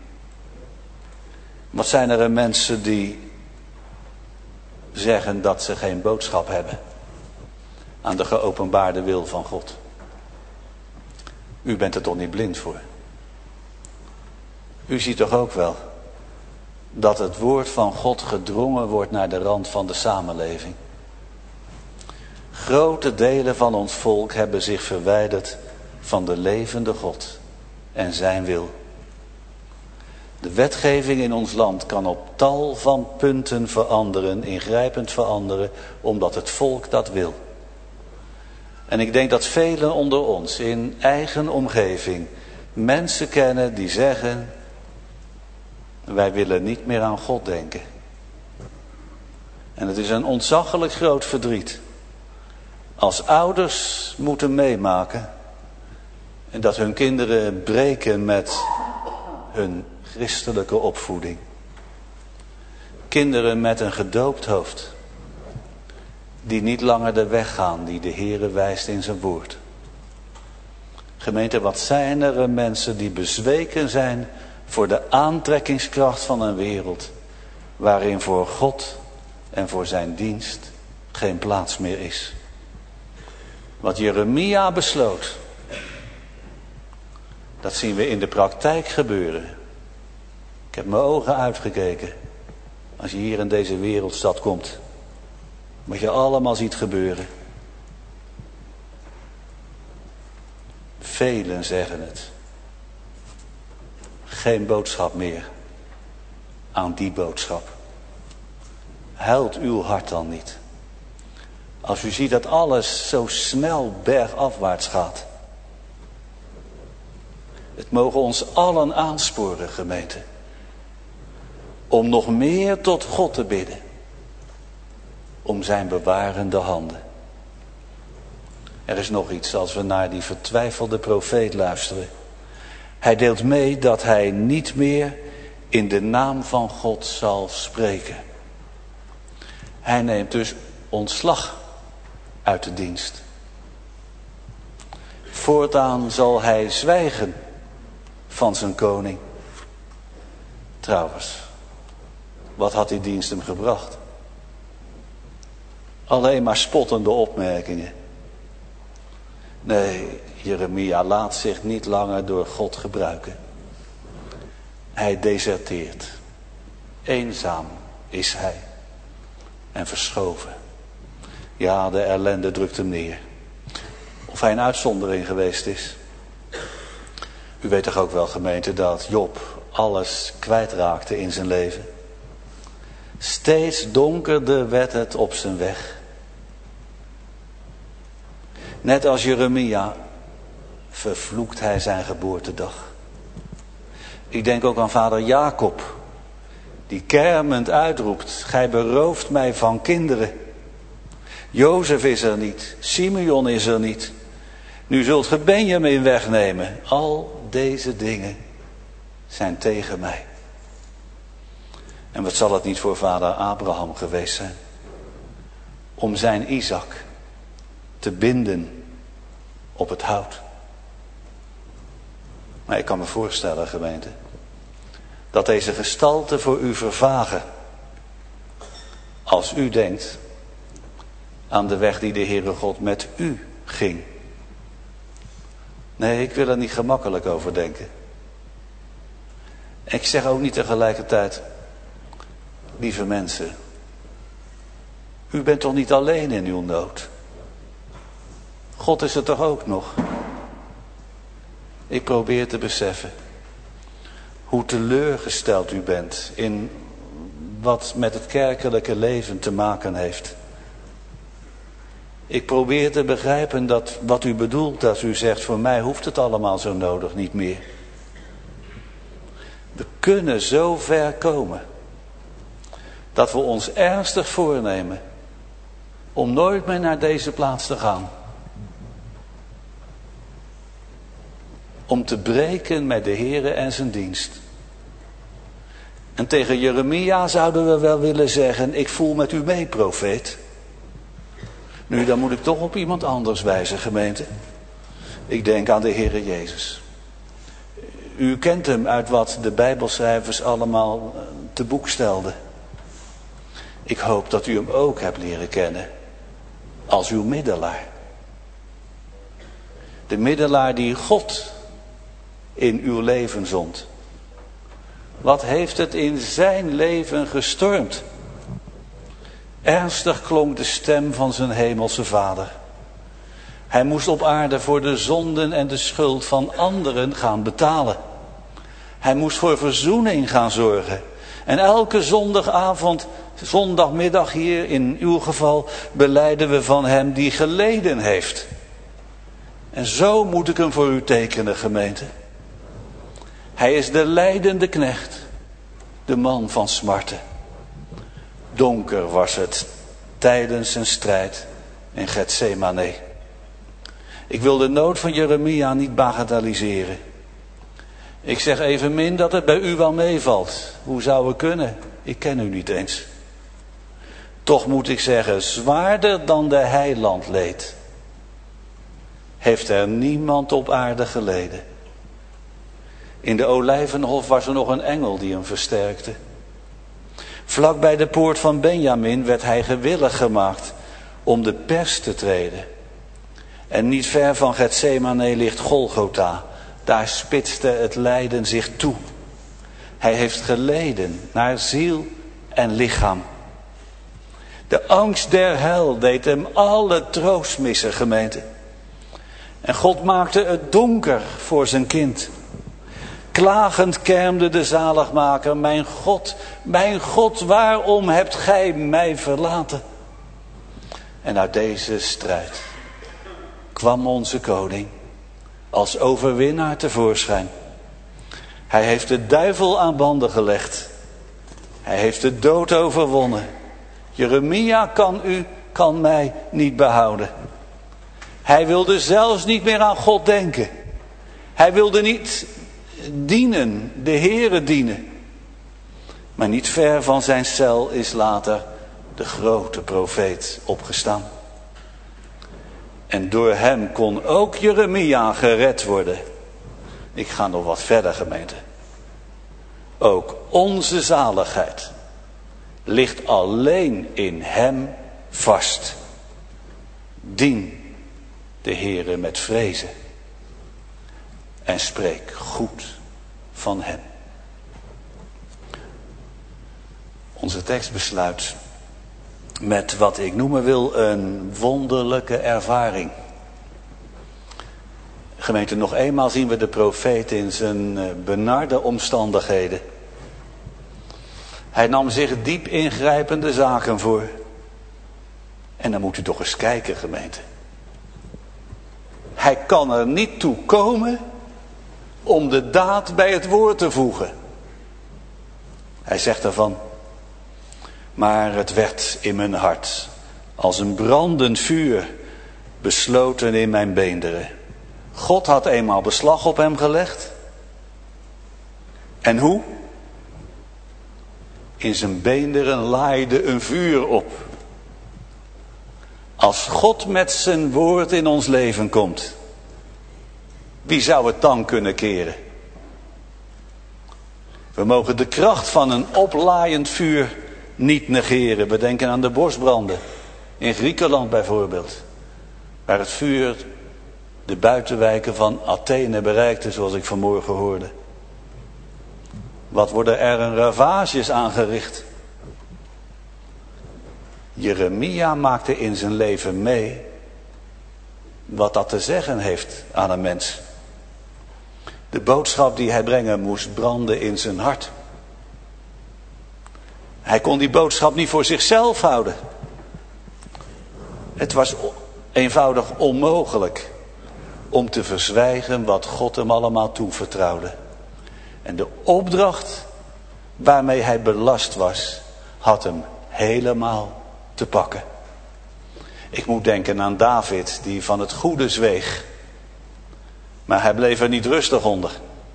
Wat zijn er mensen die zeggen dat ze geen boodschap hebben aan de geopenbaarde wil van God? U bent er toch niet blind voor? U ziet toch ook wel dat het woord van God gedrongen wordt naar de rand van de samenleving. Grote delen van ons volk hebben zich verwijderd van de levende God en zijn wil. De wetgeving in ons land kan op tal van punten veranderen, ingrijpend veranderen, omdat het volk dat wil. En ik denk dat velen onder ons in eigen omgeving mensen kennen die zeggen: wij willen niet meer aan God denken. En het is een ontzaglijk groot verdriet als ouders moeten meemaken en dat hun kinderen breken met hun christelijke opvoeding. Kinderen met een gedoopt hoofd, die niet langer de weg gaan die de Heere wijst in zijn woord. Gemeente, wat zijn er mensen die bezweken zijn voor de aantrekkingskracht van een wereld waarin voor God en voor zijn dienst geen plaats meer is. Wat Jeremia besloot, dat zien we in de praktijk gebeuren. Ik heb mijn ogen uitgekeken. Als je hier in deze wereldstad komt, wat je allemaal ziet gebeuren. Velen zeggen het. Geen boodschap meer aan die boodschap. Huilt uw hart dan niet? Als u ziet dat alles zo snel bergafwaarts gaat. Het mogen ons allen aansporen, gemeente, om nog meer tot God te bidden. Om zijn bewarende handen. Er is nog iets als we naar die vertwijfelde profeet luisteren. Hij deelt mee dat hij niet meer in de naam van God zal spreken. Hij neemt dus ontslag uit de dienst. Voortaan zal hij zwijgen van zijn koning. Trouwens, wat had die dienst hem gebracht? Alleen maar spottende opmerkingen. Nee, Jeremia laat zich niet langer door God gebruiken. Hij deserteert. Eenzaam is hij. En verschoven. Ja, de ellende drukt hem neer. Of hij een uitzondering geweest is. U weet toch ook wel, gemeente, dat Job alles kwijtraakte in zijn leven. Steeds donkerder werd het op zijn weg. Net als Jeremia vervloekt hij zijn geboortedag. Ik denk ook aan vader Jacob, die kermend uitroept: gij berooft mij van kinderen. Jozef is er niet, Simeon is er niet. Nu zult ge Benjamin wegnemen. Al deze dingen zijn tegen mij. En wat zal het niet voor vader Abraham geweest zijn? Om zijn Isaac te binden op het hout. Maar ik kan me voorstellen, gemeente, dat deze gestalten voor u vervagen. Als u denkt aan de weg die de Heere God met u ging. Nee, ik wil er niet gemakkelijk over denken. Ik zeg ook niet tegelijkertijd: lieve mensen, U bent toch niet alleen in uw nood? God is er toch ook nog? Ik probeer te beseffen hoe teleurgesteld u bent in wat met het kerkelijke leven te maken heeft. Ik probeer te begrijpen dat wat u bedoelt als u zegt, voor mij hoeft het allemaal zo nodig niet meer. We kunnen zo ver komen dat we ons ernstig voornemen om nooit meer naar deze plaats te gaan. Om te breken met de Heere en zijn dienst. En tegen Jeremia zouden we wel willen zeggen, ik voel met u mee, profeet. Nu, dan moet ik toch op iemand anders wijzen, gemeente. Ik denk aan de Heere Jezus. U kent hem uit wat de Bijbelschrijvers allemaal te boek stelden. Ik hoop dat u hem ook hebt leren kennen als uw middelaar. De middelaar die God in uw leven zond. Wat heeft het in zijn leven gestormd? Ernstig klonk de stem van zijn hemelse Vader. Hij moest op aarde voor de zonden en de schuld van anderen gaan betalen. Hij moest voor verzoening gaan zorgen. En elke zondagavond, zondagmiddag hier in uw geval, belijden we van hem die geleden heeft. En zo moet ik hem voor u tekenen, gemeente. Hij is de lijdende knecht, de man van smarten. Donker was het tijdens zijn strijd in Getsemane. Ik wil de nood van Jeremia niet bagatelliseren. Ik zeg evenmin dat het bij u wel meevalt. Hoe zou het kunnen? Ik ken u niet eens. Toch moet ik zeggen, zwaarder dan de heiland leed, heeft er niemand op aarde geleden. In de Olijvenhof was er nog een engel die hem versterkte. Vlak bij de poort van Benjamin werd hij gewillig gemaakt om de pers te treden. En niet ver van Getsemane ligt Golgotha. Daar spitste het lijden zich toe. Hij heeft geleden naar ziel en lichaam. De angst der hel deed hem alle troost missen, gemeente. En God maakte het donker voor zijn kind. Klagend kermde de zaligmaker, mijn God, mijn God, waarom hebt gij mij verlaten? En uit deze strijd kwam onze koning als overwinnaar tevoorschijn. Hij heeft de duivel aan banden gelegd. Hij heeft de dood overwonnen. Jeremia kan u, kan mij niet behouden. Hij wilde zelfs niet meer aan God denken. Hij wilde niet dienen, de Heere dienen. Maar niet ver van zijn cel is later de grote profeet opgestaan. En door hem kon ook Jeremia gered worden. Ik ga nog wat verder, gemeente. Ook onze zaligheid ligt alleen in hem vast. Dien de Heere met vrezen en spreek goed van hem. Onze tekst besluit met wat ik noemen wil een wonderlijke ervaring. Gemeente, nog eenmaal zien we de profeet in zijn benarde omstandigheden. Hij nam zich diep ingrijpende zaken voor. En dan moet u toch eens kijken, gemeente. Hij kan er niet toe komen om de daad bij het woord te voegen. Hij zegt ervan: maar het werd in mijn hart als een brandend vuur besloten in mijn beenderen. God had eenmaal beslag op hem gelegd. En hoe? In zijn beenderen laaide een vuur op. Als God met zijn woord in ons leven komt, wie zou het dan kunnen keren? We mogen de kracht van een oplaaiend vuur niet negeren. We denken aan de bosbranden in Griekenland bijvoorbeeld, waar het vuur de buitenwijken van Athene bereikte, zoals ik vanmorgen hoorde. Wat worden er een ravages aangericht? Jeremia maakte in zijn leven mee wat dat te zeggen heeft aan een mens. De boodschap die hij brengen moest branden in zijn hart. Hij kon die boodschap niet voor zichzelf houden. Het was eenvoudig onmogelijk om te verzwijgen wat God hem allemaal toevertrouwde. En de opdracht waarmee hij belast was, had hem helemaal te pakken. Ik moet denken aan David, die van het goede zweeg. Maar hij bleef er niet rustig onder.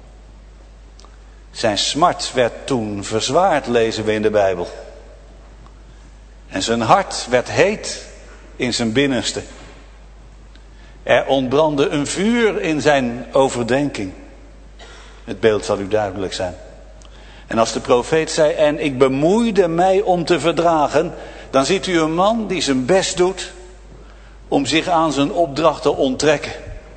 Zijn smart werd toen verzwaard, lezen we in de Bijbel. En zijn hart werd heet in zijn binnenste. Er ontbrandde een vuur in zijn overdenking. Het beeld zal u duidelijk zijn. En als de profeet zei, en ik bemoeide mij om te verdragen, dan ziet u een man die zijn best doet om zich aan zijn opdracht te onttrekken.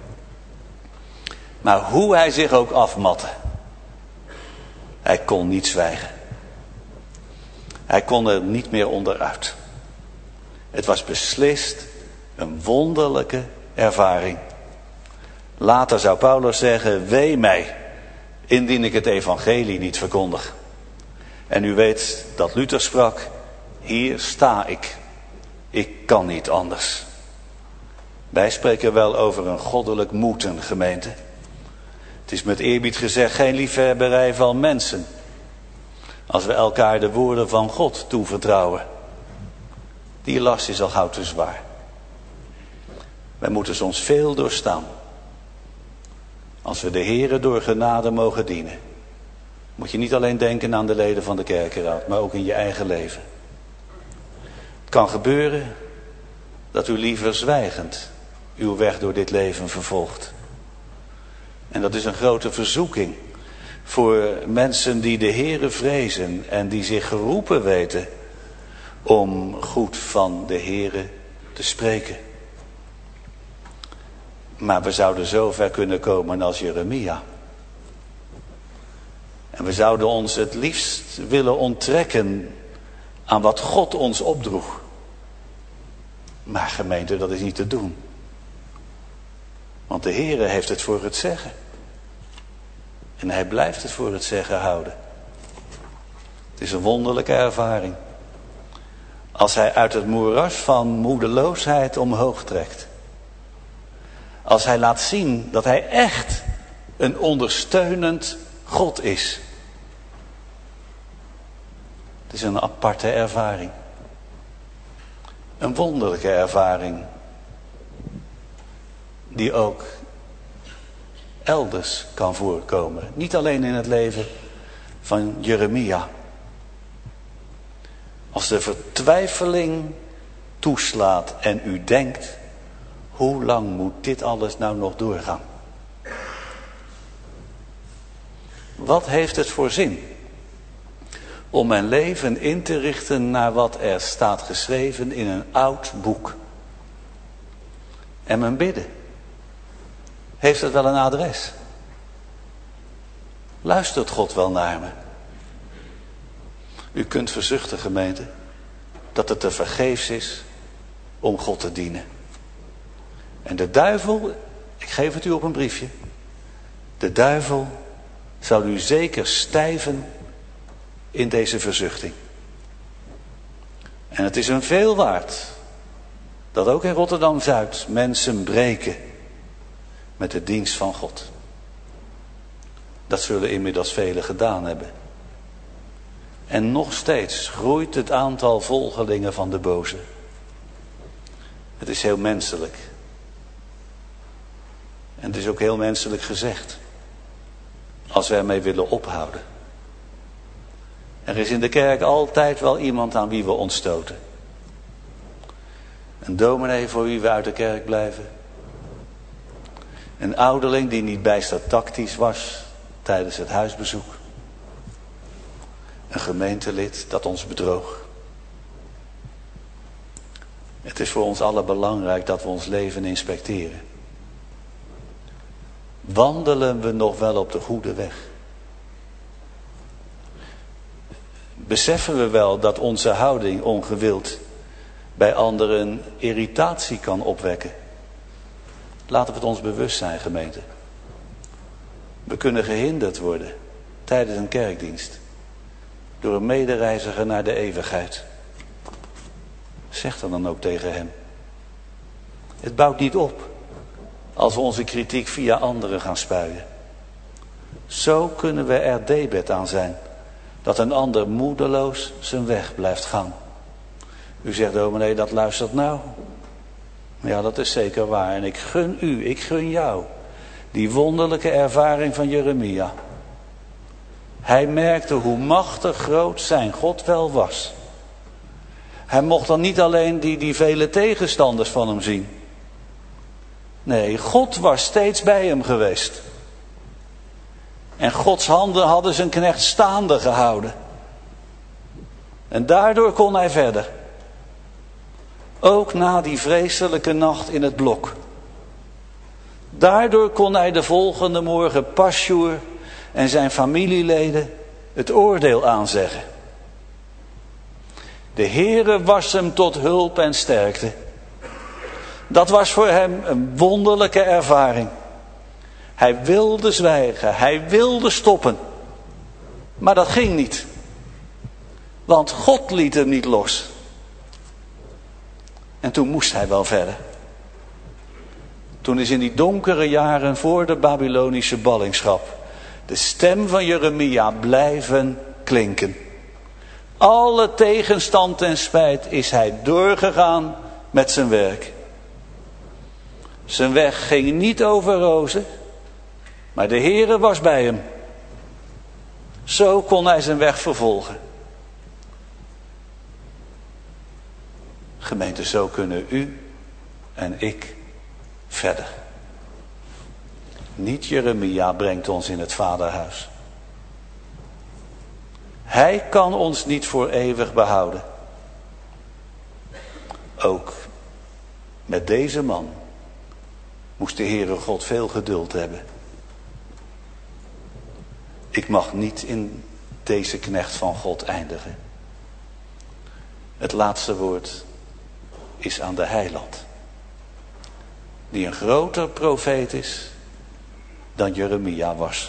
Maar hoe hij zich ook afmatte, hij kon niet zwijgen. Hij kon er niet meer onderuit. Het was beslist een wonderlijke ervaring. Later zou Paulus zeggen, wee mij, indien ik het evangelie niet verkondig. En u weet dat Luther sprak, hier sta ik. Ik kan niet anders. Wij spreken wel over een goddelijk moeten, gemeente. Het is met eerbied gezegd geen liefhebberij van mensen. Als we elkaar de woorden van God toevertrouwen. Die last is al gauw te zwaar. Wij moeten soms veel doorstaan. Als we de Heere door genade mogen dienen. Moet je niet alleen denken aan de leden van de kerkenraad, maar ook in je eigen leven. Het kan gebeuren dat u liever zwijgend uw weg door dit leven vervolgt. En dat is een grote verzoeking voor mensen die de Heere vrezen en die zich geroepen weten om goed van de Heere te spreken. Maar we zouden zo ver kunnen komen als Jeremia. En we zouden ons het liefst willen onttrekken aan wat God ons opdroeg. Maar gemeente, dat is niet te doen. Want de Heere heeft het voor het zeggen. En hij blijft het voor het zeggen houden. Het is een wonderlijke ervaring. Als hij uit het moeras van moedeloosheid omhoog trekt. Als hij laat zien dat hij echt een ondersteunend God is. Het is een aparte ervaring. Een wonderlijke ervaring. Die ook elders kan voorkomen. Niet alleen in het leven van Jeremia. Als de vertwijfeling toeslaat en u denkt, hoe lang moet dit alles nou nog doorgaan? Wat heeft het voor zin om mijn leven in te richten naar wat er staat geschreven in een oud boek? En mijn bidden, heeft het wel een adres? Luistert God wel naar me? U kunt verzuchten, gemeente, dat het te vergeefs is om God te dienen. En de duivel, ik geef het u op een briefje. De duivel zal u zeker stijven in deze verzuchting. En het is een veel waard dat ook in Rotterdam-Zuid mensen breken met de dienst van God. Dat zullen inmiddels velen gedaan hebben. En nog steeds groeit het aantal volgelingen van de boze. Het is heel menselijk. En het is ook heel menselijk gezegd. Als we ermee willen ophouden. Er is in de kerk altijd wel iemand aan wie we ontstoten. Een dominee voor wie we uit de kerk blijven. Een ouderling die niet bijster tactisch was tijdens het huisbezoek. Een gemeentelid dat ons bedroog. Het is voor ons allen belangrijk dat we ons leven inspecteren. Wandelen we nog wel op de goede weg? Beseffen we wel dat onze houding ongewild bij anderen irritatie kan opwekken. Laten we het ons bewust zijn, gemeente. We kunnen gehinderd worden tijdens een kerkdienst door een medereiziger naar de eeuwigheid. Zeg dat dan ook tegen hem. Het bouwt niet op als we onze kritiek via anderen gaan spuien. Zo kunnen we er debet aan zijn dat een ander moedeloos zijn weg blijft gaan. U zegt, dominee, dat luistert nou. Ja, dat is zeker waar. En ik gun u, ik gun jou die wonderlijke ervaring van Jeremia. Hij merkte hoe machtig groot zijn God wel was. Hij mocht dan niet alleen die, die vele tegenstanders van hem zien. Nee, God was steeds bij hem geweest. En Gods handen hadden zijn knecht staande gehouden. En daardoor kon hij verder. Ook na die vreselijke nacht in het blok. Daardoor kon hij de volgende morgen Pasjoer en zijn familieleden het oordeel aanzeggen. De Heere was hem tot hulp en sterkte. Dat was voor hem een wonderlijke ervaring. Hij wilde zwijgen, hij wilde stoppen. Maar dat ging niet. Want God liet hem niet los. En toen moest hij wel verder. Toen is in die donkere jaren voor de Babylonische ballingschap de stem van Jeremia blijven klinken. Alle tegenstand en spijt is hij doorgegaan met zijn werk. Zijn weg ging niet over rozen, maar de Heere was bij hem. Zo kon hij zijn weg vervolgen. Gemeente, zo kunnen u en ik verder. Niet Jeremia brengt ons in het vaderhuis. Hij kan ons niet voor eeuwig behouden. Ook met deze man moest de Heere God veel geduld hebben. Ik mag niet in deze knecht van God eindigen. Het laatste woord is aan de heiland. Die een groter profeet is dan Jeremia was.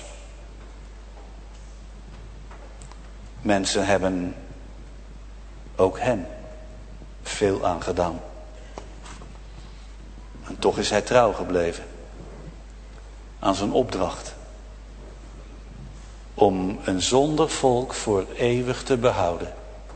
Mensen hebben ook hem veel aangedaan. En toch is hij trouw gebleven aan zijn opdracht. Om een zondig volk voor eeuwig te behouden.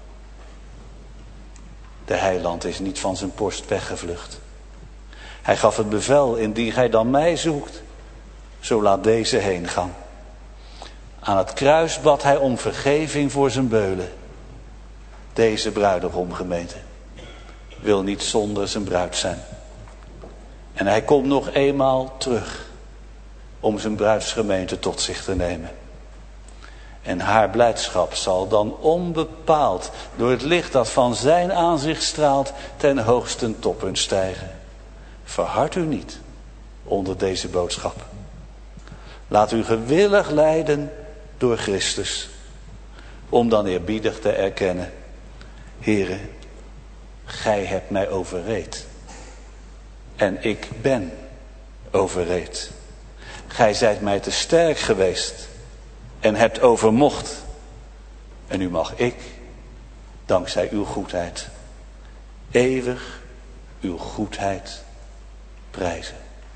De heiland is niet van zijn post weggevlucht. Hij gaf het bevel, indien gij dan mij zoekt, zo laat deze heen gaan. Aan het kruis bad hij om vergeving voor zijn beulen. Deze bruidegom, gemeente, wil niet zonder zijn bruid zijn. En hij komt nog eenmaal terug om zijn bruidsgemeente tot zich te nemen. En haar blijdschap zal dan onbepaald door het licht dat van zijn aanzicht straalt ten hoogste toppunt stijgen. Verhard u niet onder deze boodschap. Laat u gewillig leiden door Christus. Om dan eerbiedig te erkennen. Heere, gij hebt mij overreed. En ik ben overreed. Gij zijt mij te sterk geweest. En hebt overmocht. En nu mag ik, dankzij uw goedheid, eeuwig uw goedheid prijzen.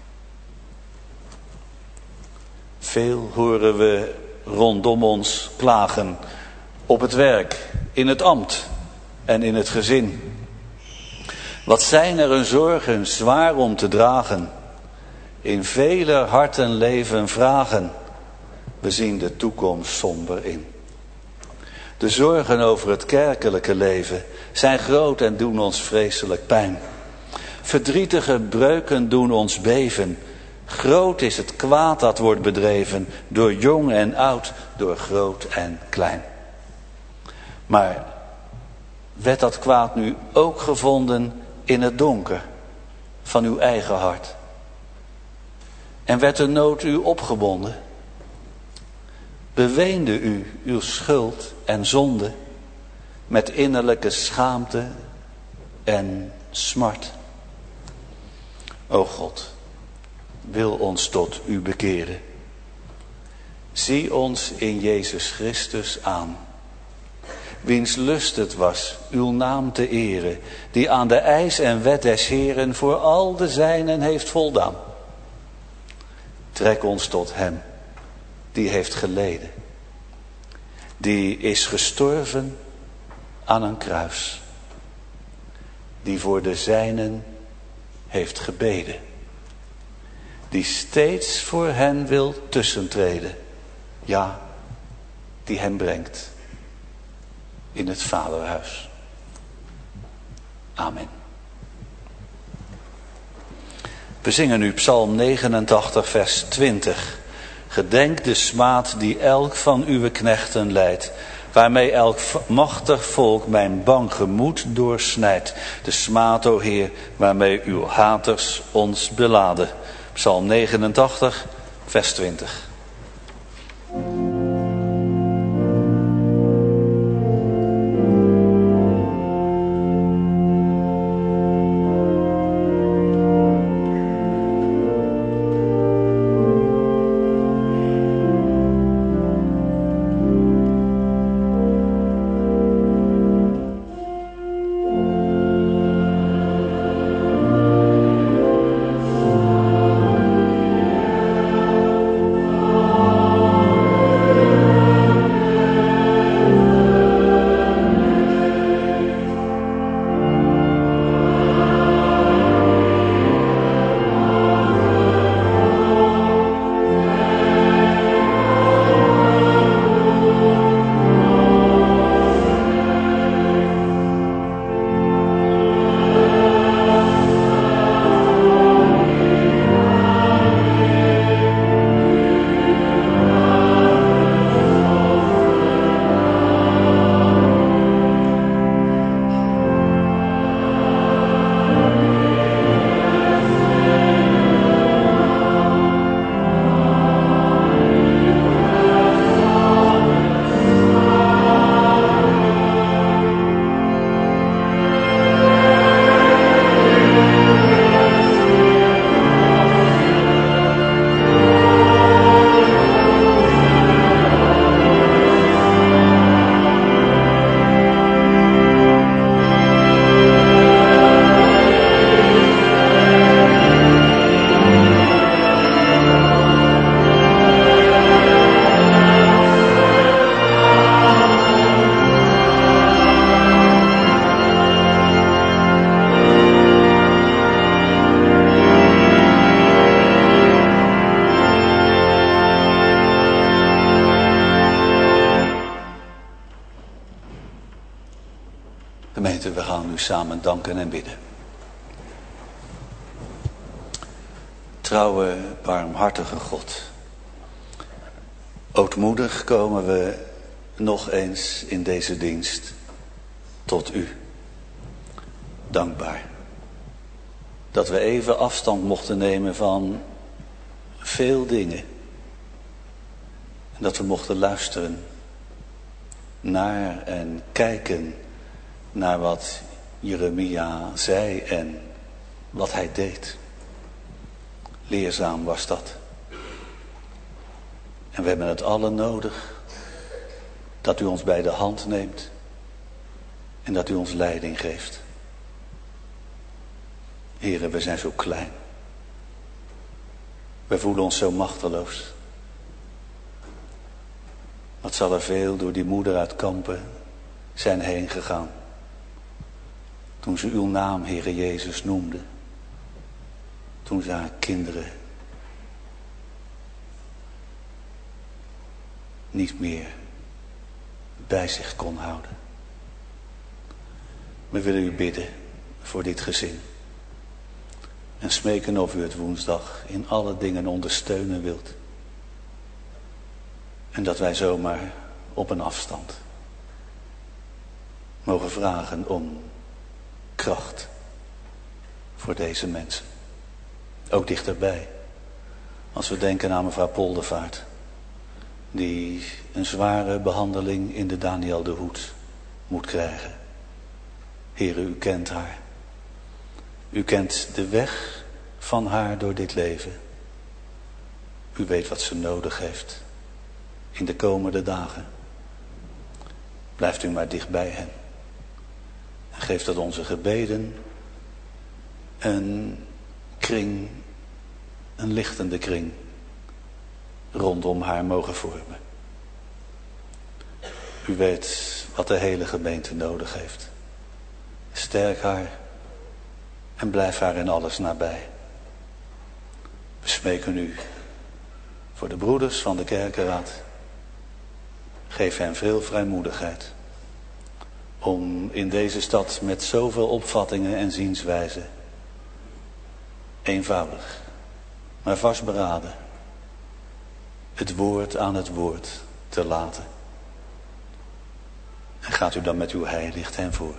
Veel horen we rondom ons klagen. Op het werk, in het ambt en in het gezin. Wat zijn er een zorgen zwaar om te dragen. In vele harten leven vragen. We zien de toekomst somber in. De zorgen over het kerkelijke leven zijn groot en doen ons vreselijk pijn. Verdrietige breuken doen ons beven. Groot is het kwaad dat wordt bedreven, door jong en oud, door groot en klein. Maar werd dat kwaad nu ook gevonden in het donker van uw eigen hart? En werd de nood u opgebonden? Beweende u uw schuld en zonde met innerlijke schaamte en smart. O God, wil ons tot u bekeren. Zie ons in Jezus Christus aan, wiens lust het was uw naam te eren, die aan de eis en wet des Heeren voor al de zijnen heeft voldaan. Trek ons tot hem, die heeft geleden, die is gestorven aan een kruis, die voor de zijnen heeft gebeden, die steeds voor hen wil tussentreden, ja, die hem brengt in het Vaderhuis. Amen. We zingen nu Psalm negenentachtig, vers twintig. Gedenk de smaad die elk van uw knechten leidt, waarmee elk machtig volk mijn bang gemoed doorsnijdt. De smaad, o Heer, waarmee uw haters ons beladen. Psalm negenentachtig, vers twintig. Gemeente, we gaan nu samen danken en bidden. Trouwe, barmhartige God. Ootmoedig komen we nog eens in deze dienst tot u. Dankbaar dat we even afstand mochten nemen van veel dingen. En dat we mochten luisteren naar en kijken naar wat Jeremia zei en wat hij deed. Leerzaam was dat. En we hebben het allen nodig dat u ons bij de hand neemt en dat u ons leiding geeft. Heren, we zijn zo klein. We voelen ons zo machteloos. Wat zal er veel door die moeder uit Kampen zijn heen gegaan. Toen ze uw naam, Heere Jezus, noemde. Toen ze haar kinderen niet meer bij zich kon houden. We willen u bidden voor dit gezin. En smeken of u het woensdag in alle dingen ondersteunen wilt. En dat wij zomaar op een afstand mogen vragen om kracht voor deze mensen. Ook dichterbij. Als we denken aan mevrouw Poldervaart. Die een zware behandeling in de Daniel de Hoed moet krijgen. Heere, u kent haar. U kent de weg van haar door dit leven. U weet wat ze nodig heeft in de komende dagen. Blijft u maar dicht bij hen. En geeft dat onze gebeden een kring, een lichtende kring rondom haar mogen vormen. U weet wat de hele gemeente nodig heeft. Sterk haar en blijf haar in alles nabij. We smeken u voor de broeders van de kerkenraad. Geef hen veel vrijmoedigheid om in deze stad met zoveel opvattingen en zienswijzen eenvoudig, maar vastberaden het woord aan het woord te laten. En gaat u dan met uw heilicht hen voor.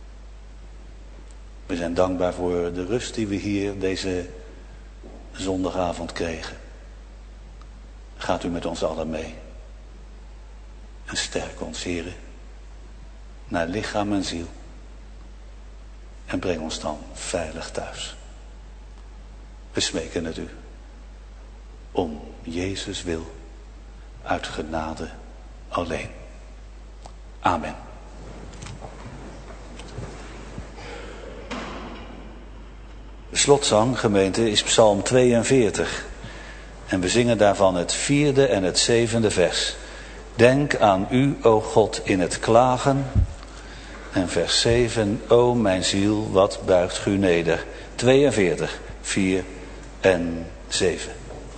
We zijn dankbaar voor de rust die we hier deze zondagavond kregen. Gaat u met ons allen mee. En sterk ons, Heere, naar lichaam en ziel. En breng ons dan veilig thuis. We smeken het u. Om Jezus wil. Uit genade alleen. Amen. De slotzang, gemeente, is Psalm tweeënveertig. En we zingen daarvan het vierde en het zevende vers. Denk aan u, o God, in het klagen. En vers zeven, o mijn ziel, wat buigt u neder. tweeënveertig, vier en zeven.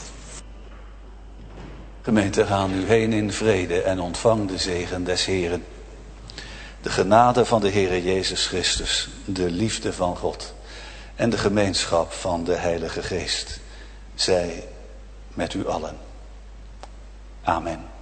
Gemeente, ga nu heen in vrede en ontvang de zegen des Heeren. De genade van de Heere Jezus Christus, de liefde van God en de gemeenschap van de Heilige Geest, zij met u allen. Amen.